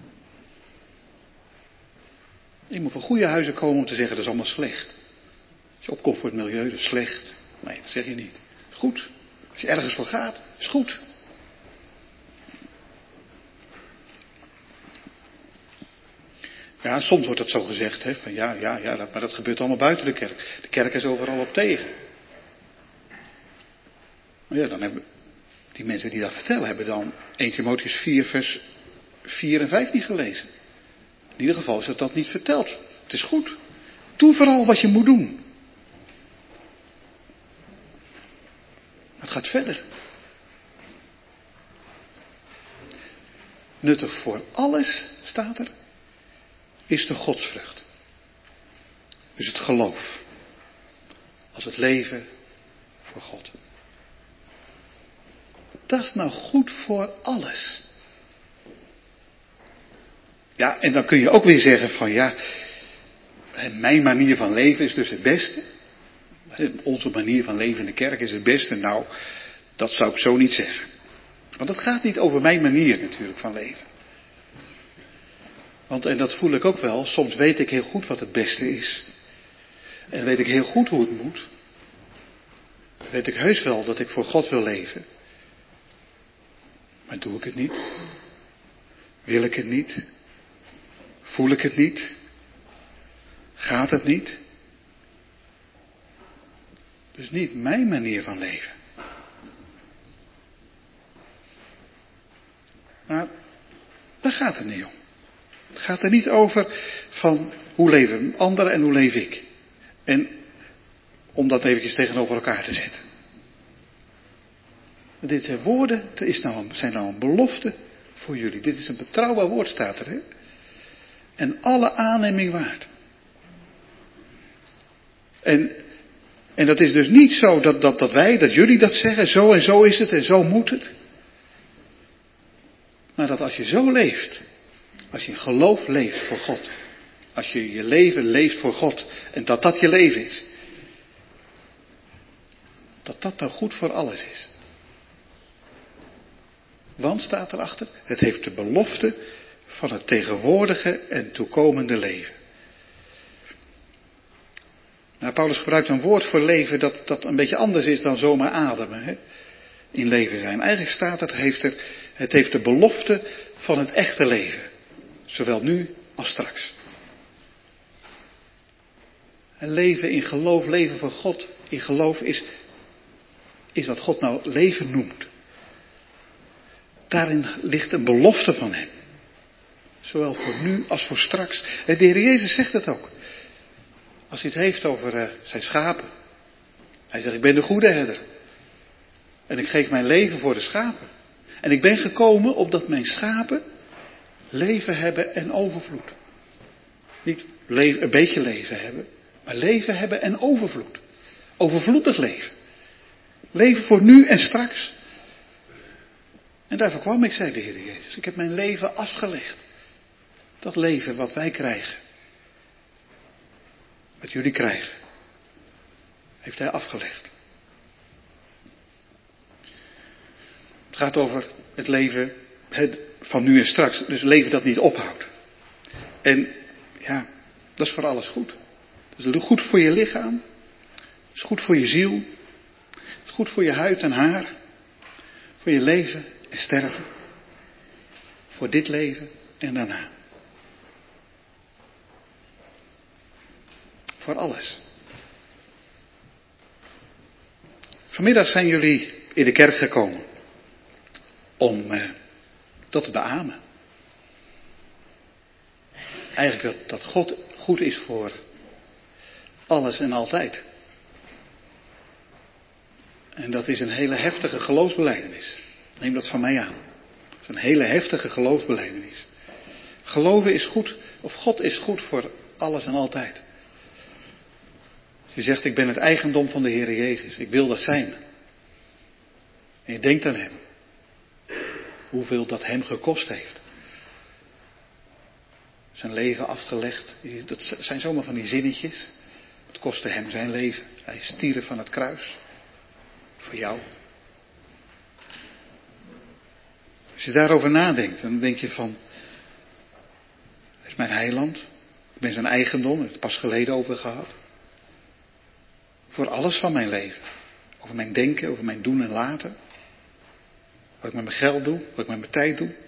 Je moet van goede huizen komen om te zeggen dat is allemaal slecht. Als je opkomt voor het milieu, dat is slecht. Nee, dat zeg je niet. Dat is goed. Als je ergens voor gaat, is goed. Ja, soms wordt het zo gezegd, hè, van ja, ja, ja, maar dat gebeurt allemaal buiten de kerk. De kerk is overal op tegen. Maar ja, dan hebben die mensen die dat vertellen, hebben dan Eerste Timotheüs vier, vers vier en vijf niet gelezen. In ieder geval is dat dat niet verteld. Het is goed. Doe vooral wat je moet doen. Het gaat verder. Nuttig voor alles, staat er, is de godsvrucht. Dus het geloof. Als het leven voor God. Dat is nou goed voor alles. Ja, en dan kun je ook weer zeggen van ja, mijn manier van leven is dus het beste. Onze manier van leven in de kerk is het beste. Nou, dat zou ik zo niet zeggen. Want het gaat niet over mijn manier natuurlijk van leven. Want, en dat voel ik ook wel, soms weet ik heel goed wat het beste is. En weet ik heel goed hoe het moet. Weet ik heus wel dat ik voor God wil leven. Maar doe ik het niet? Wil ik het niet? Voel ik het niet? Gaat het niet? Dus niet mijn manier van leven. Maar daar gaat het niet om. Het gaat er niet over van hoe leven anderen en hoe leef ik. En om dat eventjes tegenover elkaar te zetten. Dit zijn woorden, het is nou een, zijn nou een belofte voor jullie. Dit is een betrouwbaar woord, staat er. Hè? En alle aanneming waard. En, en dat is dus niet zo dat, dat, dat wij, dat jullie dat zeggen. Zo en zo is het en zo moet het. Maar dat als je zo leeft. Als je in geloof leeft voor God. Als je je leven leeft voor God. En dat dat je leven is. Dat dat nou goed voor alles is. Want staat erachter, het heeft de belofte van het tegenwoordige en toekomende leven. Nou, Paulus gebruikt een woord voor leven dat, dat een beetje anders is dan zomaar ademen. Hè? In leven zijn. Eigenlijk staat het, heeft er, het heeft de belofte van het echte leven. Zowel nu als straks. En leven in geloof, leven voor God in geloof is, is wat God nou leven noemt. Daarin ligt een belofte van hem. Zowel voor nu als voor straks. De Heer Jezus zegt het ook. Als hij het heeft over uh, zijn schapen. Hij zegt, ik ben de goede herder. En ik geef mijn leven voor de schapen. En ik ben gekomen opdat mijn schapen leven hebben en overvloed. Niet leven, een beetje leven hebben. Maar leven hebben en overvloed. Overvloedig leven. Leven voor nu en straks. En daarvoor kwam ik, zei de Heer Jezus. Ik heb mijn leven afgelegd. Dat leven wat wij krijgen. Wat jullie krijgen. Heeft hij afgelegd. Het gaat over het leven van nu en straks. Dus een leven dat niet ophoudt. En ja, dat is voor alles goed. Dat is goed voor je lichaam. Dat is goed voor je ziel. Dat is goed voor je huid en haar. Voor je leven en sterven. Voor dit leven en daarna. Voor alles. Vanmiddag zijn jullie in de kerk gekomen. Om eh, dat te beamen. Eigenlijk dat, dat God goed is voor alles en altijd. En dat is een hele heftige geloofsbelijdenis. Neem dat van mij aan. Dat is een hele heftige geloofsbelijdenis. Geloven is goed, of God is goed voor alles en altijd. Als je zegt, ik ben het eigendom van de Heer Jezus. Ik wil dat zijn. En je denkt aan hem. Hoeveel dat hem gekost heeft. Zijn leven afgelegd. Dat zijn zomaar van die zinnetjes. Het kostte hem zijn leven. Hij stierf van het kruis. Voor jou. Als je daarover nadenkt, dan denk je van, hij is mijn heiland. Ik ben zijn eigendom, ik heb het pas geleden over gehad. Voor alles van mijn leven. Over mijn denken, over mijn doen en laten. Wat ik met mijn geld doe, wat ik met mijn tijd doe.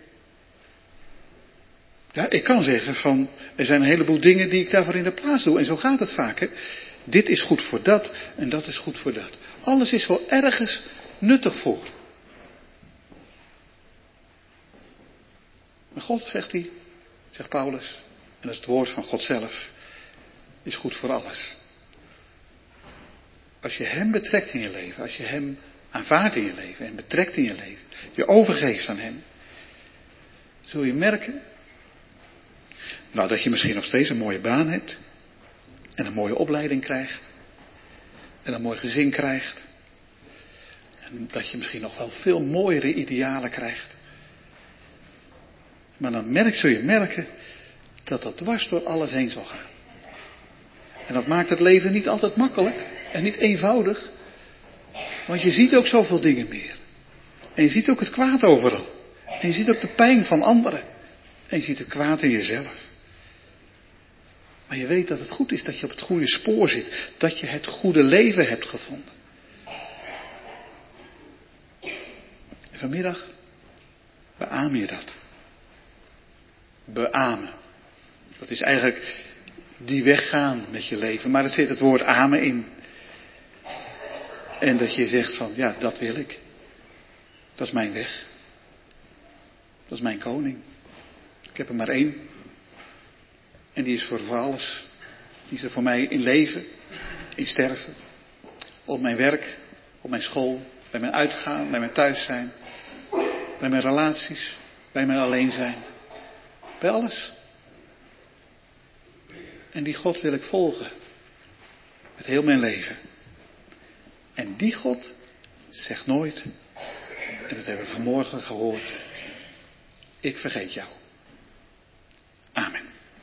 Ja, ik kan zeggen van, er zijn een heleboel dingen die ik daarvoor in de plaats doe. En zo gaat het vaak. Hè? Dit is goed voor dat en dat is goed voor dat. Alles is wel ergens nuttig voor. Maar God, zegt hij, zegt Paulus, en dat is het woord van God zelf, is goed voor alles. Als je hem betrekt in je leven, als je hem aanvaardt in je leven en betrekt in je leven, je overgeeft aan hem, zul je merken, nou dat je misschien nog steeds een mooie baan hebt, en een mooie opleiding krijgt, en een mooi gezin krijgt, en dat je misschien nog wel veel mooiere idealen krijgt. Maar dan merk, zul je merken dat dat dwars door alles heen zal gaan. En dat maakt het leven niet altijd makkelijk en niet eenvoudig. Want je ziet ook zoveel dingen meer. En je ziet ook het kwaad overal. En je ziet ook de pijn van anderen. En je ziet het kwaad in jezelf. Maar je weet dat het goed is, dat je op het goede spoor zit. Dat je het goede leven hebt gevonden. En vanmiddag beaam je dat. Beamen. Dat is eigenlijk die weg gaan met je leven. Maar er zit het woord amen in. En dat je zegt van, ja, dat wil ik. Dat is mijn weg. Dat is mijn koning. Ik heb er maar één. En die is voor alles. Die is er voor mij in leven, in sterven. Op mijn werk, op mijn school, bij mijn uitgaan, bij mijn thuis zijn. Bij mijn relaties, bij mijn alleen zijn. Bij alles. En die God wil ik volgen. Met heel mijn leven. En die God zegt nooit, en dat hebben we vanmorgen gehoord, ik vergeet jou. Amen.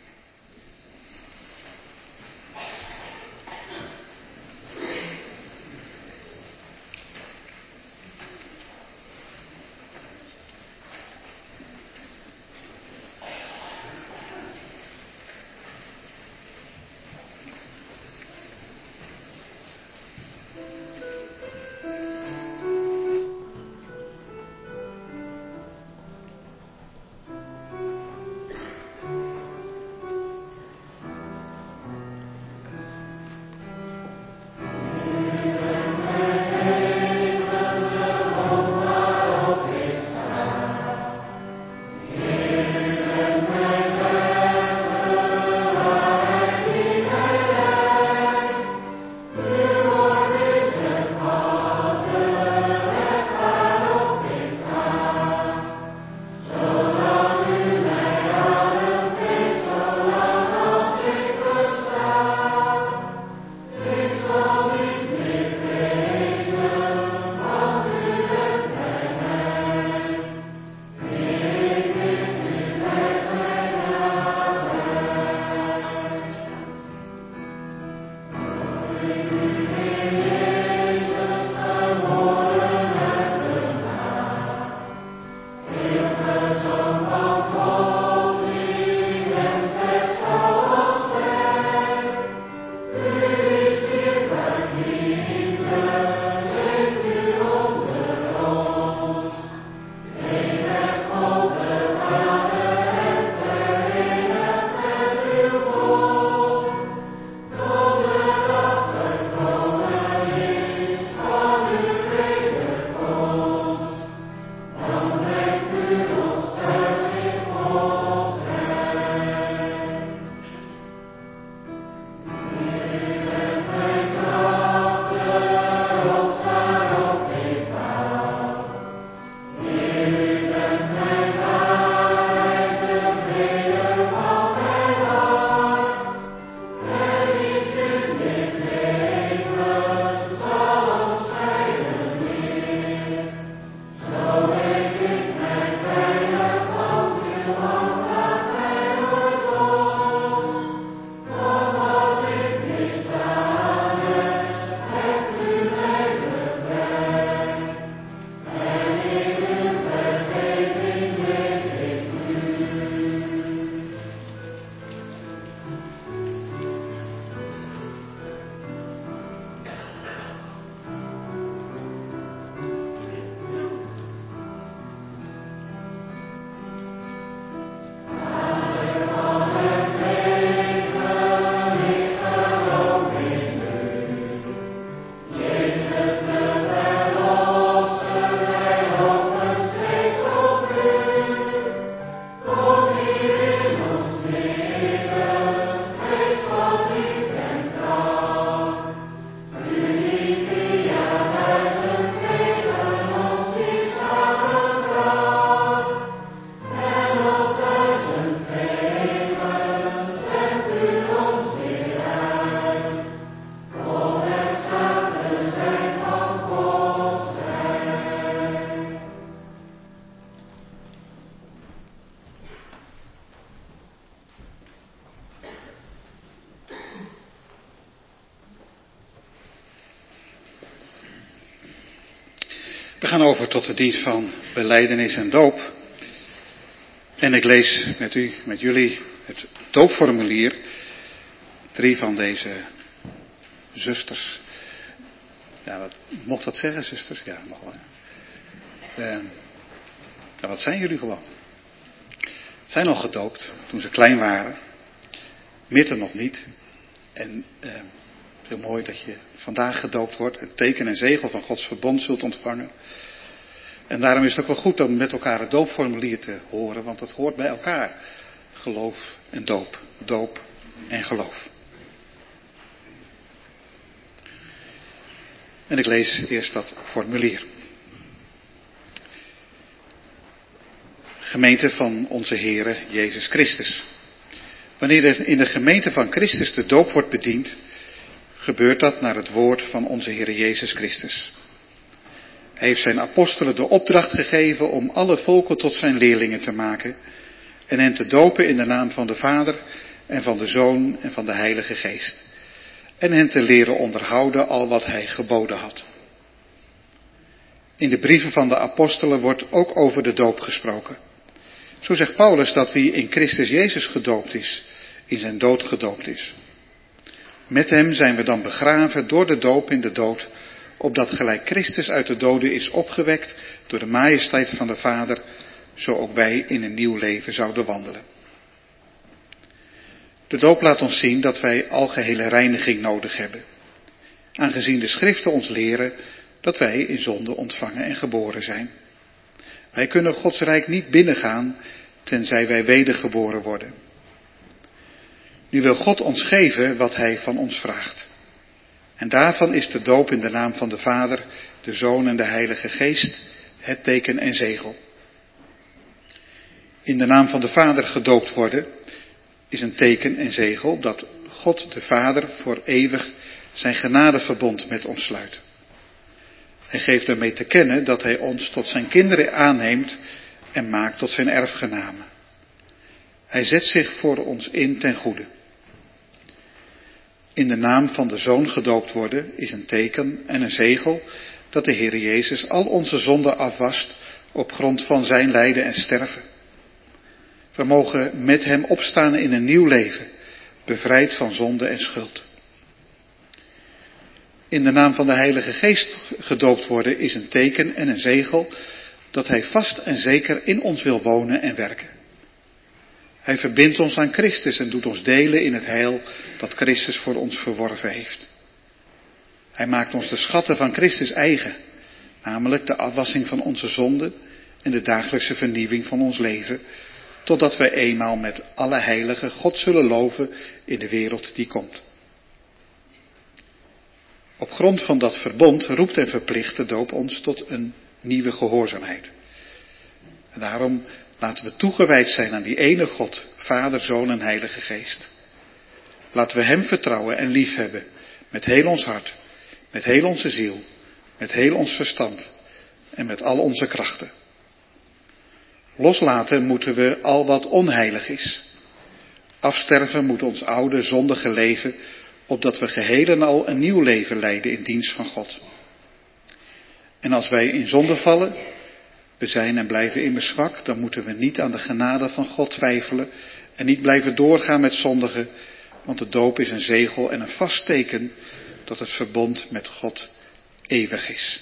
We gaan over tot de dienst van belijdenis en doop. En ik lees met u, met jullie, het doopformulier Drie van deze zusters. Ja, wat, mocht dat zeggen, zusters? Ja, mag wel. Uh, ja, wat zijn jullie gewoon? Het zijn al gedoopt toen ze klein waren. Mirte nog niet. En uh, heel mooi dat je vandaag gedoopt wordt. Een teken en zegel van Gods verbond zult ontvangen. En daarom is het ook wel goed om met elkaar het doopformulier te horen. Want dat hoort bij elkaar. Geloof en doop. Doop en geloof. En ik lees eerst dat formulier. Gemeente van onze Heere Jezus Christus. Wanneer er in de gemeente van Christus de doop wordt bediend, gebeurt dat naar het woord van onze Heere Jezus Christus. Hij heeft zijn apostelen de opdracht gegeven om alle volken tot zijn leerlingen te maken en hen te dopen in de naam van de Vader en van de Zoon en van de Heilige Geest. En hen te leren onderhouden al wat hij geboden had. In de brieven van de apostelen wordt ook over de doop gesproken. Zo zegt Paulus dat wie in Christus Jezus gedoopt is, in zijn dood gedoopt is. Met hem zijn we dan begraven door de doop in de dood, opdat gelijk Christus uit de doden is opgewekt door de majesteit van de Vader, zo ook wij in een nieuw leven zouden wandelen. De doop laat ons zien dat wij algehele reiniging nodig hebben, aangezien de schriften ons leren dat wij in zonde ontvangen en geboren zijn. Wij kunnen Gods rijk niet binnengaan, tenzij wij wedergeboren worden. Nu wil God ons geven wat hij van ons vraagt. En daarvan is de doop in de naam van de Vader, de Zoon en de Heilige Geest het teken en zegel. In de naam van de Vader gedoopt worden is een teken en zegel dat God de Vader voor eeuwig zijn genadeverbond met ons sluit. Hij geeft daarmee te kennen dat hij ons tot zijn kinderen aanneemt en maakt tot zijn erfgenamen. Hij zet zich voor ons in ten goede. In de naam van de Zoon gedoopt worden is een teken en een zegel dat de Heer Jezus al onze zonden afwast op grond van zijn lijden en sterven. We mogen met hem opstaan in een nieuw leven, bevrijd van zonde en schuld. In de naam van de Heilige Geest gedoopt worden is een teken en een zegel dat hij vast en zeker in ons wil wonen en werken. Hij verbindt ons aan Christus en doet ons delen in het heil dat Christus voor ons verworven heeft. Hij maakt ons de schatten van Christus eigen, namelijk de afwassing van onze zonden en de dagelijkse vernieuwing van ons leven, totdat wij eenmaal met alle heiligen God zullen loven in de wereld die komt. Op grond van dat verbond roept en verplicht de doop ons tot een nieuwe gehoorzaamheid. En daarom laten we toegewijd zijn aan die ene God, Vader, Zoon en Heilige Geest. Laten we hem vertrouwen en liefhebben met heel ons hart, met heel onze ziel, met heel ons verstand en met al onze krachten. Loslaten moeten we al wat onheilig is. Afsterven moet ons oude, zondige leven, opdat we geheel en al een nieuw leven leiden in dienst van God. En als wij in zonde vallen, we zijn en blijven immers zwak, dan moeten we niet aan de genade van God twijfelen en niet blijven doorgaan met zondigen, want de doop is een zegel en een vast teken dat het verbond met God eeuwig is.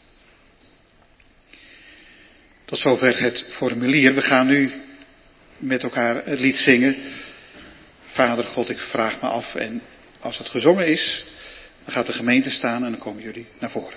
Tot zover het formulier. We gaan nu met elkaar het lied zingen. Vader God, ik vraag me af. En als het gezongen is, dan gaat de gemeente staan en dan komen jullie naar voren.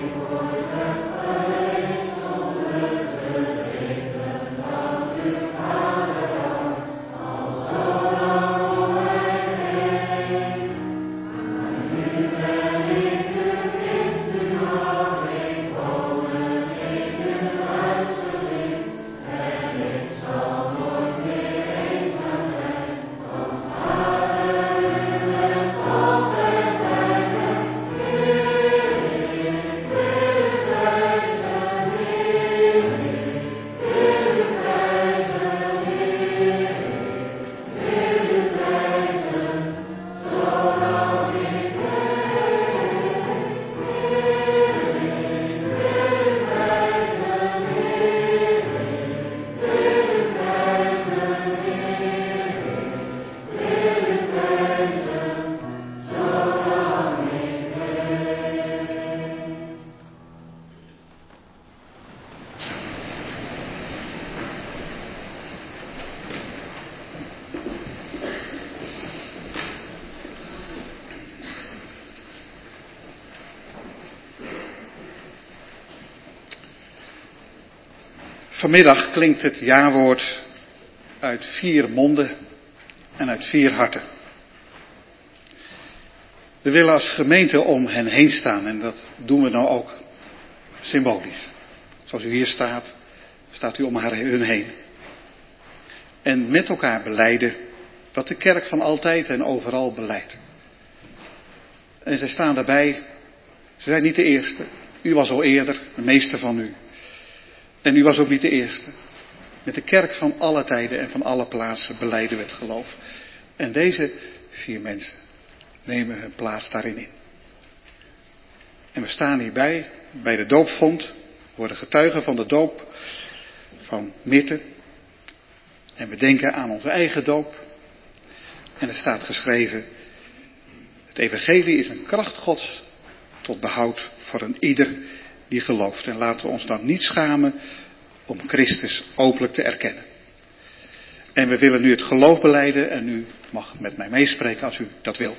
Vader, Vanmiddag klinkt het jawoord uit vier monden en uit vier harten. We willen als gemeente om hen heen staan en dat doen we nou ook symbolisch. Zoals u hier staat, staat u om haar hun heen. En met elkaar belijden wat de kerk van altijd en overal beleidt. En zij staan daarbij, ze zijn niet de eerste. U was al eerder, de meeste van u. En u was ook niet de eerste. Met de kerk van alle tijden en van alle plaatsen belijden we het geloof. En deze vier mensen nemen hun plaats daarin in. En we staan hierbij, bij de doopvond, worden getuigen van de doop van Mirte. En we denken aan onze eigen doop. En er staat geschreven, het evangelie is een kracht Gods tot behoud voor een ieder die gelooft. En laten we ons dan niet schamen om Christus openlijk te erkennen. En we willen nu het geloof belijden en u mag met mij meespreken als u dat wil.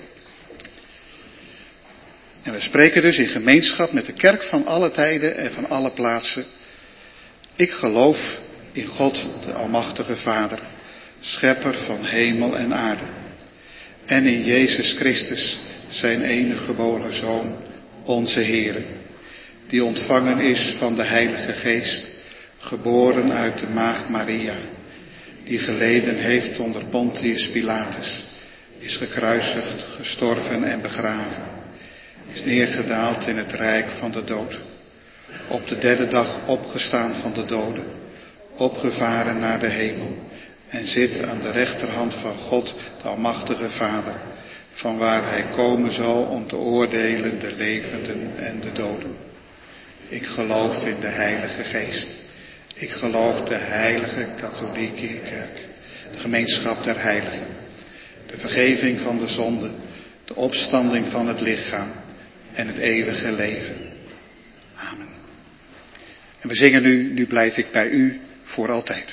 En we spreken dus in gemeenschap met de kerk van alle tijden en van alle plaatsen. Ik geloof in God, de Almachtige Vader, schepper van hemel en aarde. En in Jezus Christus, zijn enige geboren Zoon, onze Heere, die ontvangen is van de Heilige Geest, geboren uit de maagd Maria, die geleden heeft onder Pontius Pilatus, is gekruisigd, gestorven en begraven, is neergedaald in het rijk van de dood, op de derde dag opgestaan van de doden, opgevaren naar de hemel en zit aan de rechterhand van God, de Almachtige Vader, vanwaar hij komen zal om te oordelen de levenden en de doden. Ik geloof in de Heilige Geest. Ik geloof de heilige katholieke kerk, de gemeenschap der heiligen, de vergeving van de zonde, de opstanding van het lichaam en het eeuwige leven. Amen. En we zingen nu, nu blijf ik bij u voor altijd.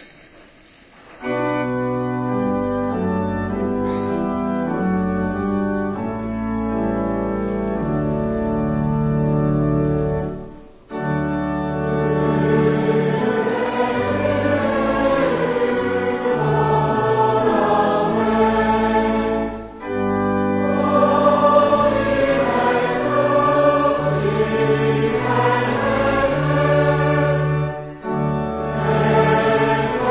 Amen.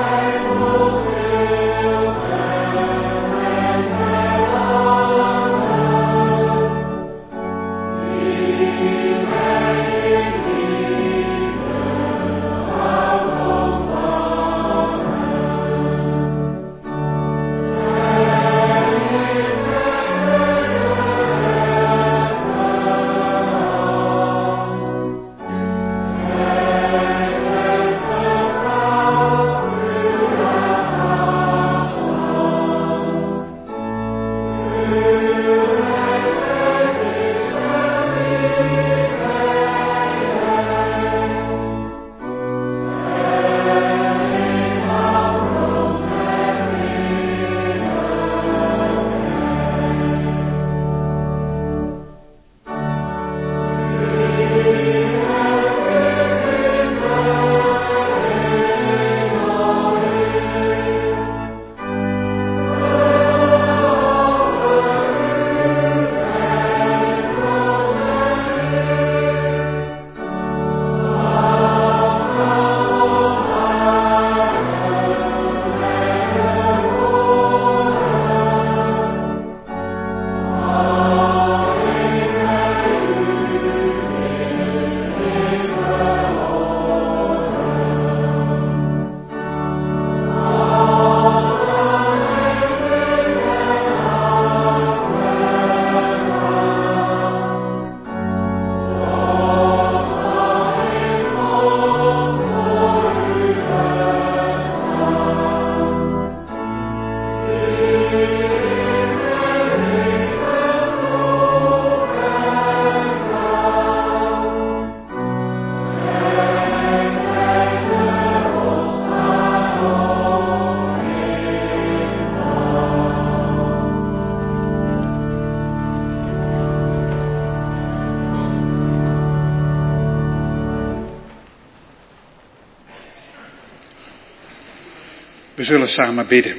We zullen samen bidden.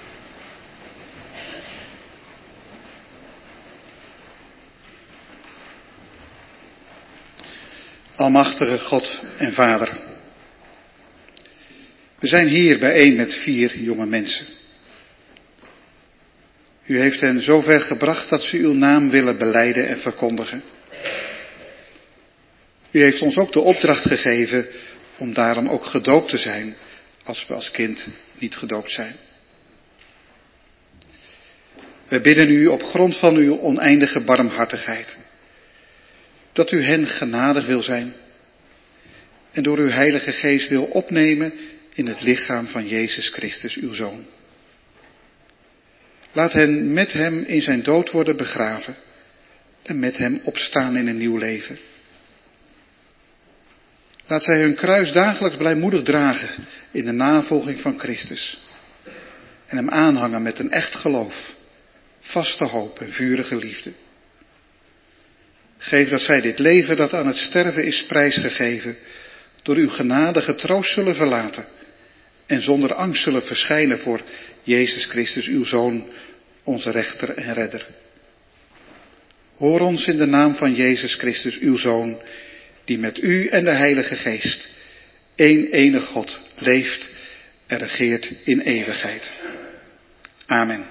Almachtige God en Vader, we zijn hier bijeen met vier jonge mensen. U heeft hen zover gebracht dat ze uw naam willen belijden en verkondigen. U heeft ons ook de opdracht gegeven om daarom ook gedoopt te zijn, als we als kind niet gedoopt zijn. We bidden u op grond van uw oneindige barmhartigheid, dat u hen genadig wil zijn en door uw Heilige Geest wil opnemen in het lichaam van Jezus Christus, uw Zoon. Laat hen met hem in zijn dood worden begraven en met hem opstaan in een nieuw leven. Laat zij hun kruis dagelijks blijmoedig dragen in de navolging van Christus en hem aanhangen met een echt geloof, vaste hoop en vurige liefde. Geef dat zij dit leven dat aan het sterven is prijsgegeven, door uw genade getroost zullen verlaten en zonder angst zullen verschijnen voor Jezus Christus, uw Zoon, onze rechter en redder. Hoor ons in de naam van Jezus Christus, uw Zoon, die met u en de Heilige Geest, één enig God, leeft en regeert in eeuwigheid. Amen.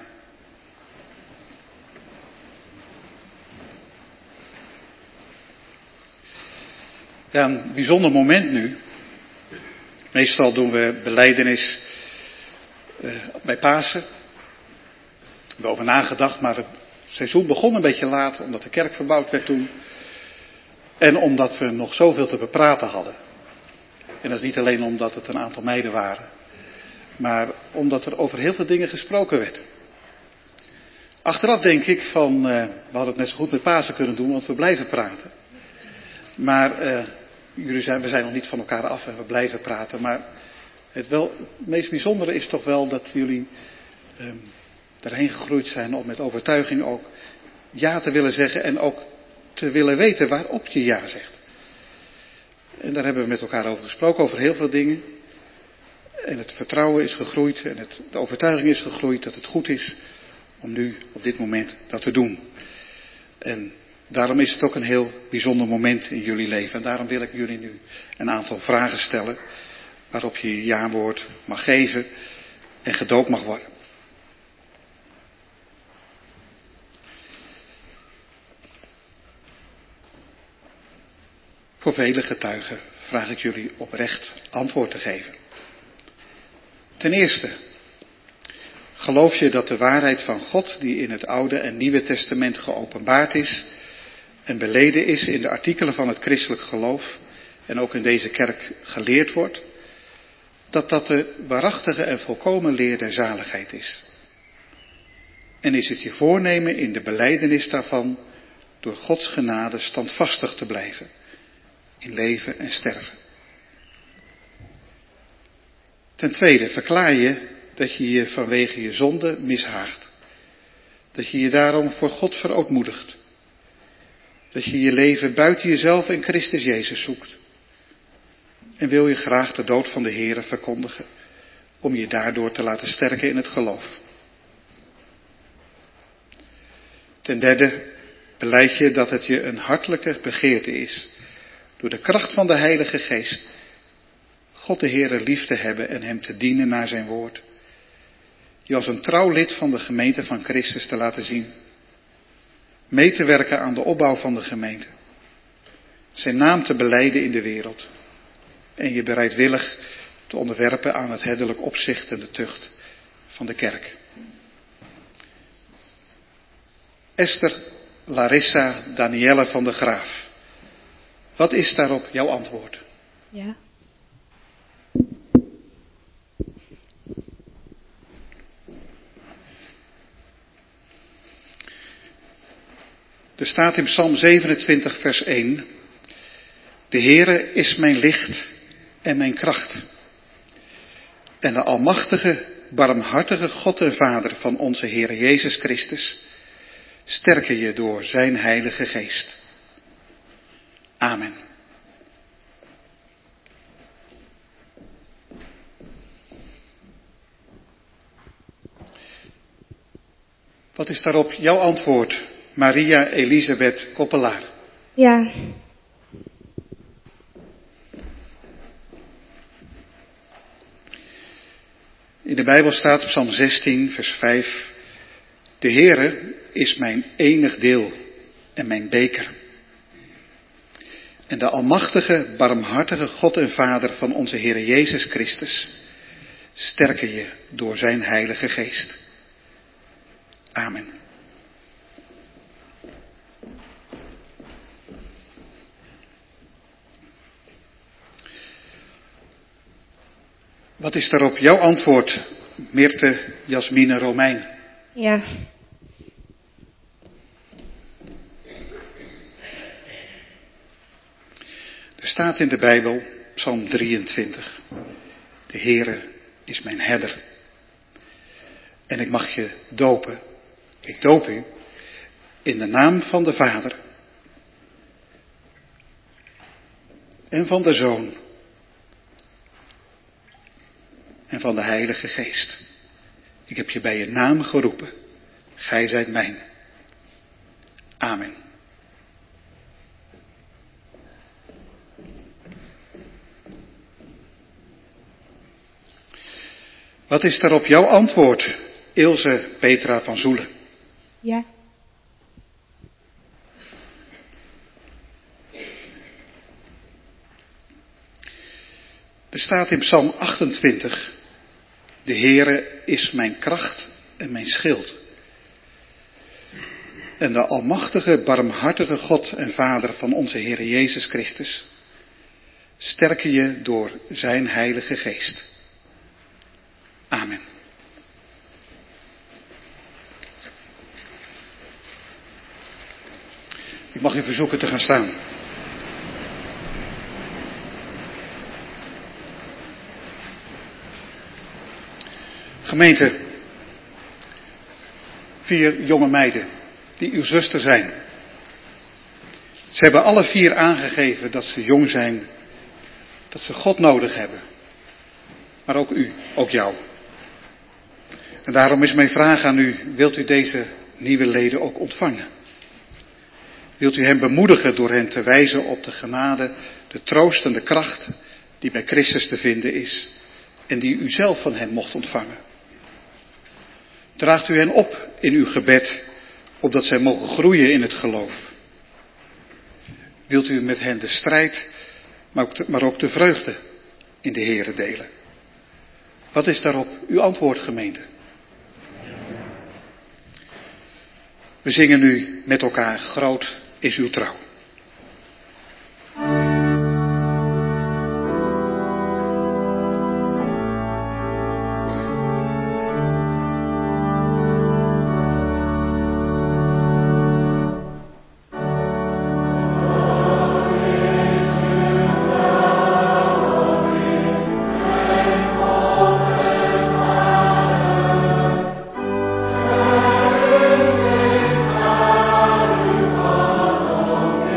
Ja, een bijzonder moment nu. Meestal doen we belijdenis uh, bij Pasen. We hebben over nagedacht, maar het seizoen begon een beetje laat, omdat de kerk verbouwd werd toen. En omdat we nog zoveel te bepraten hadden. En dat is niet alleen omdat het een aantal meiden waren, maar omdat er over heel veel dingen gesproken werd. Achteraf denk ik van, uh, we hadden het net zo goed met Pasen kunnen doen, want we blijven praten. Maar uh, jullie zijn, we zijn nog niet van elkaar af en we blijven praten. Maar het, wel, het meest bijzondere is toch wel dat jullie um, erheen gegroeid zijn om met overtuiging ook ja te willen zeggen en ook te willen weten waarop je ja zegt. En daar hebben we met elkaar over gesproken, over heel veel dingen. En het vertrouwen is gegroeid en het, de overtuiging is gegroeid dat het goed is om nu op dit moment dat te doen. En daarom is het ook een heel bijzonder moment in jullie leven. En daarom wil ik jullie nu een aantal vragen stellen waarop je je ja-woord mag geven en gedoopt mag worden. Voor vele getuigen vraag ik jullie oprecht antwoord te geven. Ten eerste, geloof je dat de waarheid van God die in het Oude en Nieuwe Testament geopenbaard is en beleden is in de artikelen van het christelijk geloof en ook in deze kerk geleerd wordt, dat dat de waarachtige en volkomen leer der zaligheid is? En is het je voornemen in de belijdenis daarvan door Gods genade standvastig te blijven in leven en sterven? Ten tweede, verklaar je dat je je vanwege je zonde mishaagt. Dat je je daarom voor God verootmoedigt. Dat je je leven buiten jezelf in Christus Jezus zoekt. En wil je graag de dood van de Heere verkondigen, om je daardoor te laten sterken in het geloof. Ten derde, belijd je dat het je een hartelijke begeerte is, door de kracht van de Heilige Geest, God de Heere lief te hebben en hem te dienen naar zijn woord. Je als een trouw lid van de gemeente van Christus te laten zien. Mee te werken aan de opbouw van de gemeente. Zijn naam te belijden in de wereld. En je bereidwillig te onderwerpen aan het herderlijk opzicht en de tucht van de kerk. Esther Larissa Danielle van der Graaf. Wat is daarop jouw antwoord? Ja. Er staat in Psalm zevenentwintig vers één. De Heere is mijn licht en mijn kracht. En de almachtige, barmhartige God en Vader van onze Heere Jezus Christus sterken je door zijn Heilige Geest. Amen. Wat is daarop jouw antwoord, Maria Elisabeth Koppelaar? Ja. In de Bijbel staat, Psalm zestien, vers vijf. De Heere is mijn enig deel en mijn beker. En de almachtige, barmhartige God en Vader van onze Heere Jezus Christus sterke je door zijn Heilige Geest. Amen. Wat is daarop jouw antwoord, Mirte Jasmine Romein? Ja. Er staat in de Bijbel, Psalm drieëntwintig. De Heere is mijn herder. En ik mag je dopen. Ik doop u in de naam van de Vader en van de Zoon en van de Heilige Geest. Ik heb je bij je naam geroepen. Gij zijt mijn. Amen. Wat is daarop jouw antwoord, Ilse Petra van Zoelen? Ja. Er staat in Psalm achtentwintig, de Heere is mijn kracht en mijn schild. En de almachtige, barmhartige God en Vader van onze Heere Jezus Christus sterke je door zijn Heilige Geest. Amen. Ik mag u verzoeken te gaan staan. Gemeente, vier jonge meiden die uw zuster zijn. Ze hebben alle vier aangegeven dat ze jong zijn, dat ze God nodig hebben. Maar ook u, ook jou. En daarom is mijn vraag aan u, wilt u deze nieuwe leden ook ontvangen? Wilt u hen bemoedigen door hen te wijzen op de genade, de troost en de kracht die bij Christus te vinden is en die u zelf van hen mocht ontvangen? Draagt u hen op in uw gebed, opdat zij mogen groeien in het geloof? Wilt u met hen de strijd, maar ook de, maar ook de vreugde in de Here delen? Wat is daarop uw antwoord, gemeente? We zingen nu met elkaar, groot is uw trouw. Amen.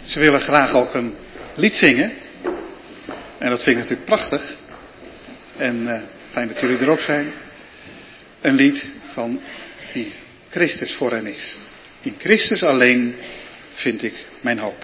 Ze willen graag ook een lied zingen. En dat vind ik natuurlijk prachtig. En uh, fijn dat jullie er ook zijn. Een lied van wie Christus voor hen is. In Christus alleen vind ik mijn hoop.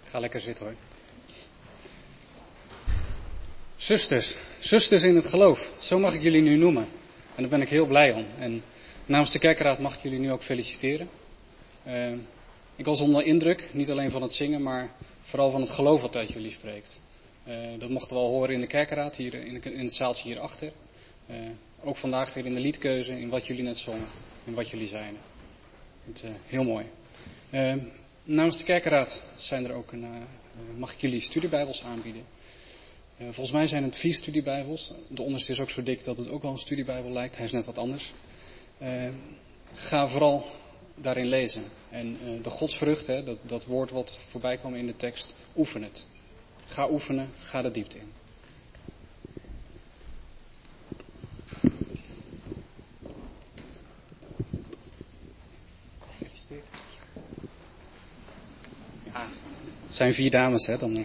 Ga lekker zitten hoor. Zusters, zusters in het geloof, zo mag ik jullie nu noemen. En daar ben ik heel blij om. En namens de kerkraad mag ik jullie nu ook feliciteren. Uh, ik was onder indruk, niet alleen van het zingen, maar vooral van het geloof wat uit jullie spreekt. Uh, dat mochten we al horen in de kerkraad, hier in, de, in het zaaltje hierachter. Uh, ook vandaag weer in de liedkeuze, in wat jullie net zongen, in wat jullie zeiden. Het, uh, heel mooi. Uh, namens de kerkraad zijn er ook een, uh, mag ik jullie studiebijbels aanbieden. Uh, volgens mij zijn het vier studiebijbels. De onderste is ook zo dik dat het ook wel een studiebijbel lijkt. Hij is net wat anders. Uh, ga vooral daarin lezen. En uh, de godsvrucht, hè, dat, dat woord wat voorbij kwam in de tekst, oefen het. Ga oefenen, ga de diepte in. Ja, het zijn vier dames, hè, dan.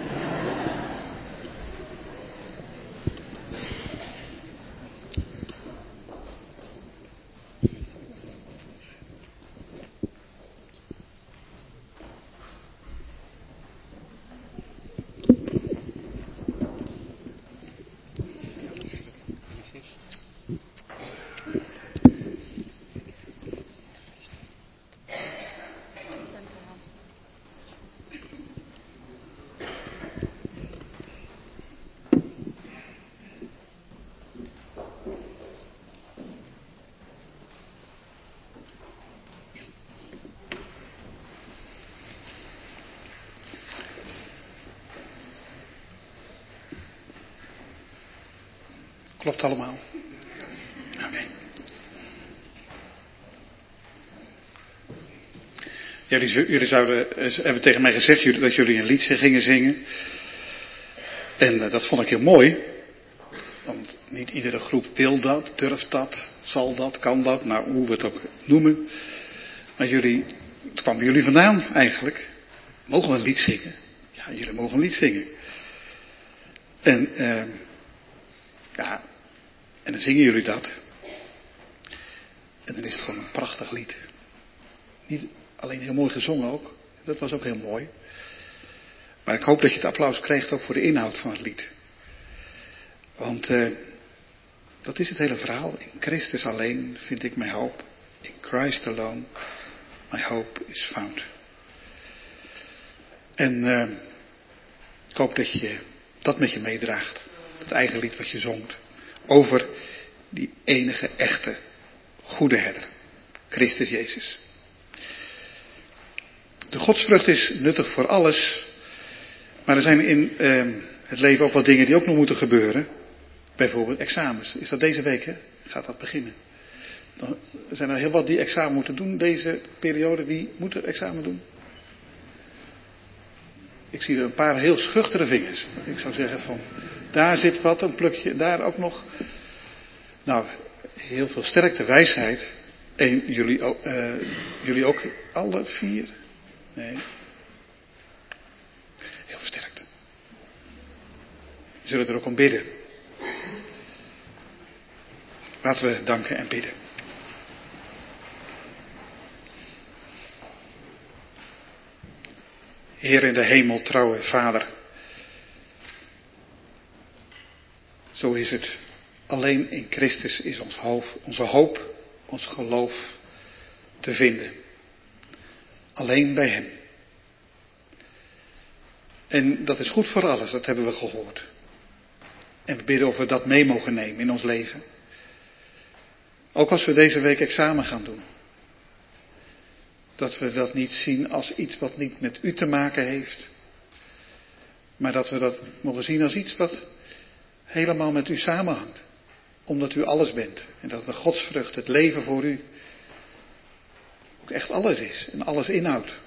Klopt allemaal. Amen. Ja, jullie, jullie zouden, hebben tegen mij gezegd dat jullie een liedje gingen zingen. En uh, dat vond ik heel mooi. Want niet iedere groep wil dat, durft dat, zal dat, kan dat. Nou, hoe we het ook noemen. Maar jullie, het kwam bij jullie vandaan eigenlijk. Mogen we een lied zingen? Ja, jullie mogen een lied zingen. En uh, ja, en dan zingen jullie dat. En dan is het gewoon een prachtig lied. Niet alleen heel mooi gezongen ook. Dat was ook heel mooi. Maar ik hoop dat je het applaus krijgt ook voor de inhoud van het lied. Want uh, dat is het hele verhaal. In Christus alleen vind ik mijn hoop. In Christ alone my hope is found. En uh, ik hoop dat je dat met je meedraagt. Het eigen lied wat je zongt. Over die enige echte goede herder. Christus Jezus. De godsvrucht is nuttig voor alles. Maar er zijn in uh, het leven ook wat dingen die ook nog moeten gebeuren. Bijvoorbeeld examens. Is dat deze week, hè? Gaat dat beginnen? Dan zijn er heel wat die examen moeten doen deze periode. Wie moet er examen doen? Ik zie er een paar heel schuchtere vingers. Ik zou zeggen van, daar zit wat, een plukje, daar ook nog. Nou, heel veel sterkte, wijsheid. En jullie, uh, jullie ook alle vier? Nee. Heel versterkt. We zullen er ook om bidden. Laten we danken en bidden. Heer in de hemel, trouwe Vader. Zo is het. Alleen in Christus is ons hoop, onze hoop, ons geloof te vinden. Alleen bij Hem. En dat is goed voor alles, dat hebben we gehoord. En we bidden of we dat mee mogen nemen in ons leven. Ook als we deze week examen gaan doen. Dat we dat niet zien als iets wat niet met u te maken heeft. Maar dat we dat mogen zien als iets wat helemaal met u samenhangt. Omdat u alles bent. En dat de godsvrucht, het leven voor u, ook echt alles is. En alles inhoudt.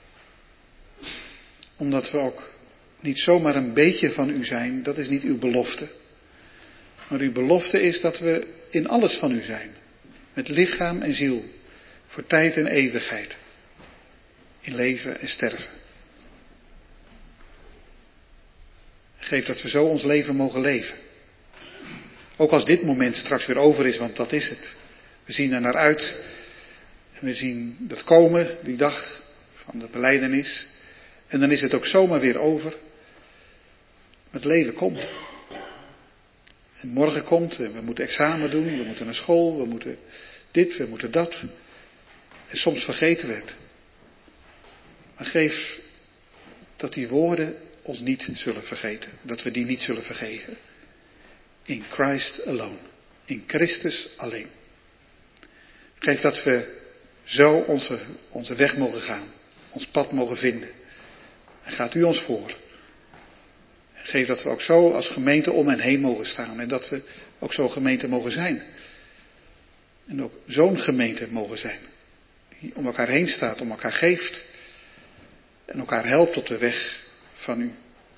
Omdat we ook niet zomaar een beetje van u zijn. Dat is niet uw belofte. Maar uw belofte is dat we in alles van u zijn. Met lichaam en ziel. Voor tijd en eeuwigheid. In leven en sterven. Geef dat we zo ons leven mogen leven. Ook als dit moment straks weer over is, want dat is het. We zien er naar uit. En we zien dat komen, die dag van de belijdenis. En dan is het ook zomaar weer over. Het leven komt. En morgen komt en we moeten examen doen, we moeten naar school, we moeten dit, we moeten dat. En soms vergeten we het. Maar geef dat die woorden ons niet zullen vergeten. Dat we die niet zullen vergeten. In Christ alone. In Christus alleen. Geef dat we zo onze, onze weg mogen gaan. Ons pad mogen vinden. En gaat u ons voor. En geef dat we ook zo als gemeente om en heen mogen staan. En dat we ook zo gemeente mogen zijn. En ook zo'n gemeente mogen zijn. Die om elkaar heen staat, om elkaar geeft. En elkaar helpt op de weg van u.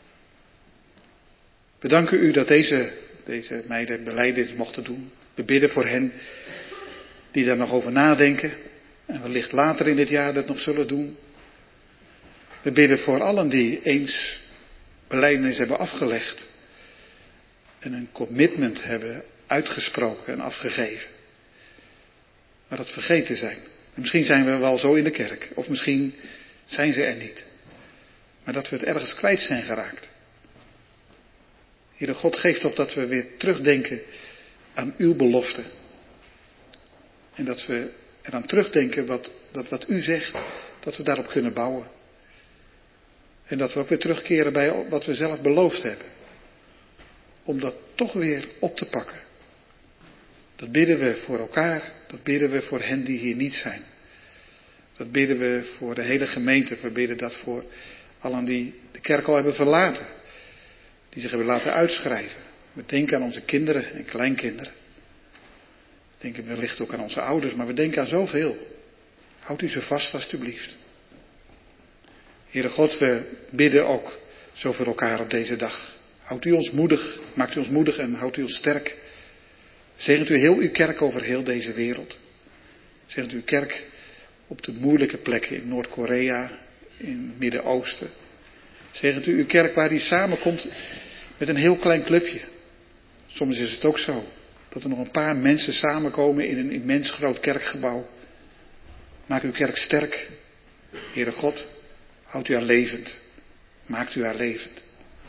We danken u dat deze, deze meiden belijdenis mochten doen. We bidden voor hen die daar nog over nadenken. En wellicht later in dit jaar dat nog zullen doen. We bidden voor allen die eens belijdenis hebben afgelegd. En een commitment hebben uitgesproken en afgegeven. Maar dat vergeten zijn. En misschien zijn we wel zo in de kerk. Of misschien zijn ze er niet. Maar dat we het ergens kwijt zijn geraakt. Heere God, geeft op dat we weer terugdenken aan uw belofte. En dat we eraan terugdenken wat, dat wat u zegt, dat we daarop kunnen bouwen. En dat we ook weer terugkeren bij wat we zelf beloofd hebben. Om dat toch weer op te pakken. Dat bidden we voor elkaar, dat bidden we voor hen die hier niet zijn. Dat bidden we voor de hele gemeente, we bidden dat voor allen die de kerk al hebben verlaten. Die zich hebben laten uitschrijven. We denken aan onze kinderen en kleinkinderen. We denken wellicht ook aan onze ouders, maar we denken aan zoveel. Houd u ze vast alstublieft. Heere God, we bidden ook zo voor elkaar op deze dag. Houdt u ons moedig, maakt u ons moedig en houdt u ons sterk. Zegent u heel uw kerk over heel deze wereld. Zegent u uw kerk op de moeilijke plekken in Noord-Korea, in het Midden-Oosten. Zegent u uw kerk waar die samenkomt met een heel klein clubje. Soms is het ook zo dat er nog een paar mensen samenkomen in een immens groot kerkgebouw. Maak uw kerk sterk. Heere God, houdt u haar levend. Maakt u haar levend.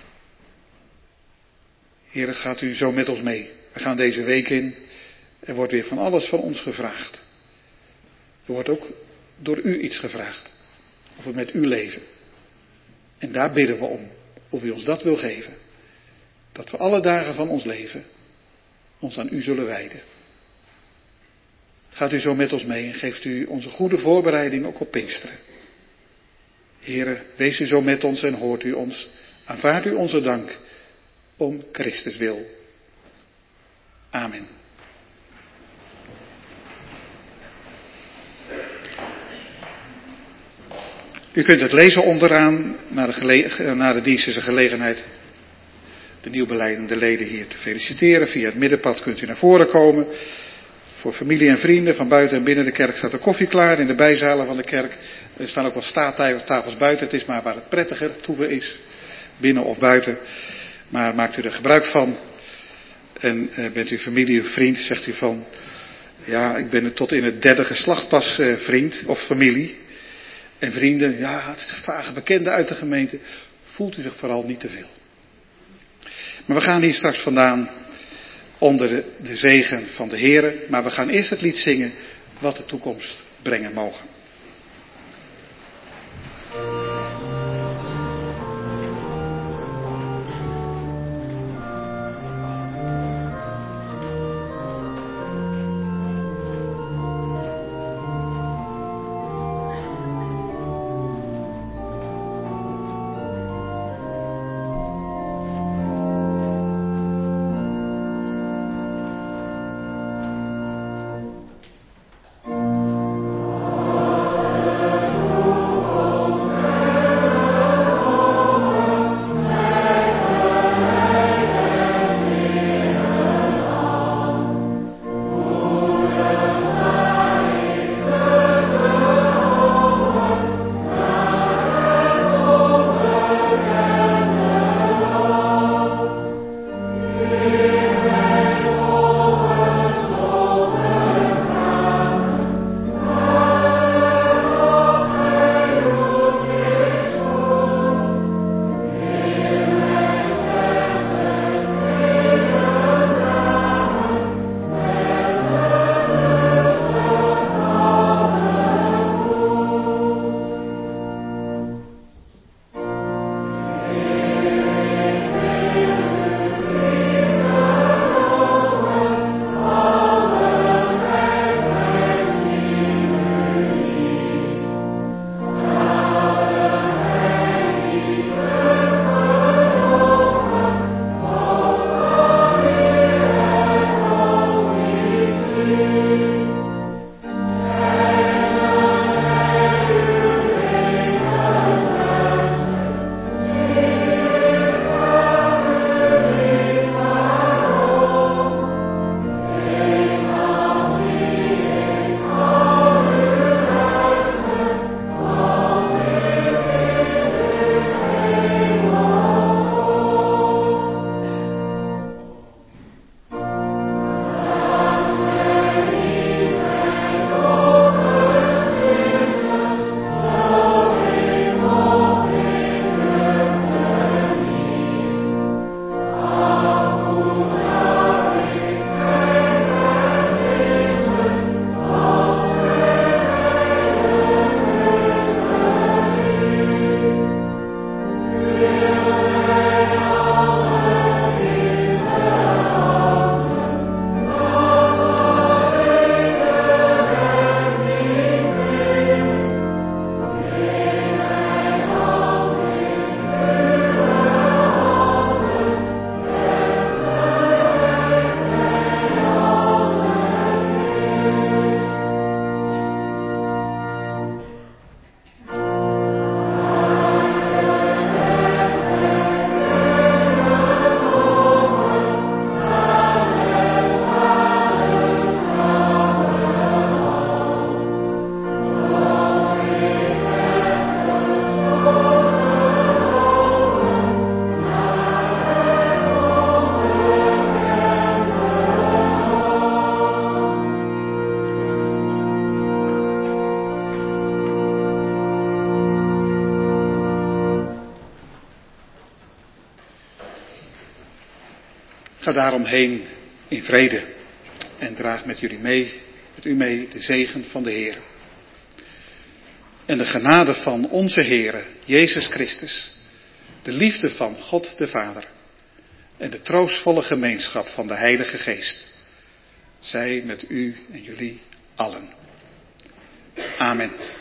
Heere, gaat u zo met ons mee. We gaan deze week in. Er wordt weer van alles van ons gevraagd. Er wordt ook door u iets gevraagd. Of we met u leven. En daar bidden we om. Of u ons dat wil geven. Dat we alle dagen van ons leven ons aan u zullen wijden. Gaat u zo met ons mee en geeft u onze goede voorbereiding ook op Pinksteren. Heere, wees u zo met ons en hoort u ons. Aanvaardt u onze dank om Christus wil. Amen. U kunt het lezen onderaan, naar de, gele- naar de dienstelijke gelegenheid, de nieuwbelijdende leden hier te feliciteren. Via het middenpad kunt u naar voren komen. Voor familie en vrienden van buiten en binnen de kerk staat de koffie klaar. In de bijzalen van de kerk er staan ook wel staattafels buiten. Het is maar waar het prettiger toeven is, binnen of buiten. Maar maakt u er gebruik van. En eh, bent u familie of vriend, zegt u van, ja, ik ben tot in het derde geslacht pas eh, vriend of familie. En vrienden, ja, het is vage bekende uit de gemeente. Voelt u zich vooral niet te veel. Maar we gaan hier straks vandaan onder de, de zegen van de Heere. Maar we gaan eerst het lied zingen wat de toekomst brengen mogen. Oh Ga daarom heen in vrede en draag met jullie mee, met u mee de zegen van de Heer. En de genade van onze Heere, Jezus Christus, de liefde van God de Vader en de troostvolle gemeenschap van de Heilige Geest, zij met u en jullie allen. Amen.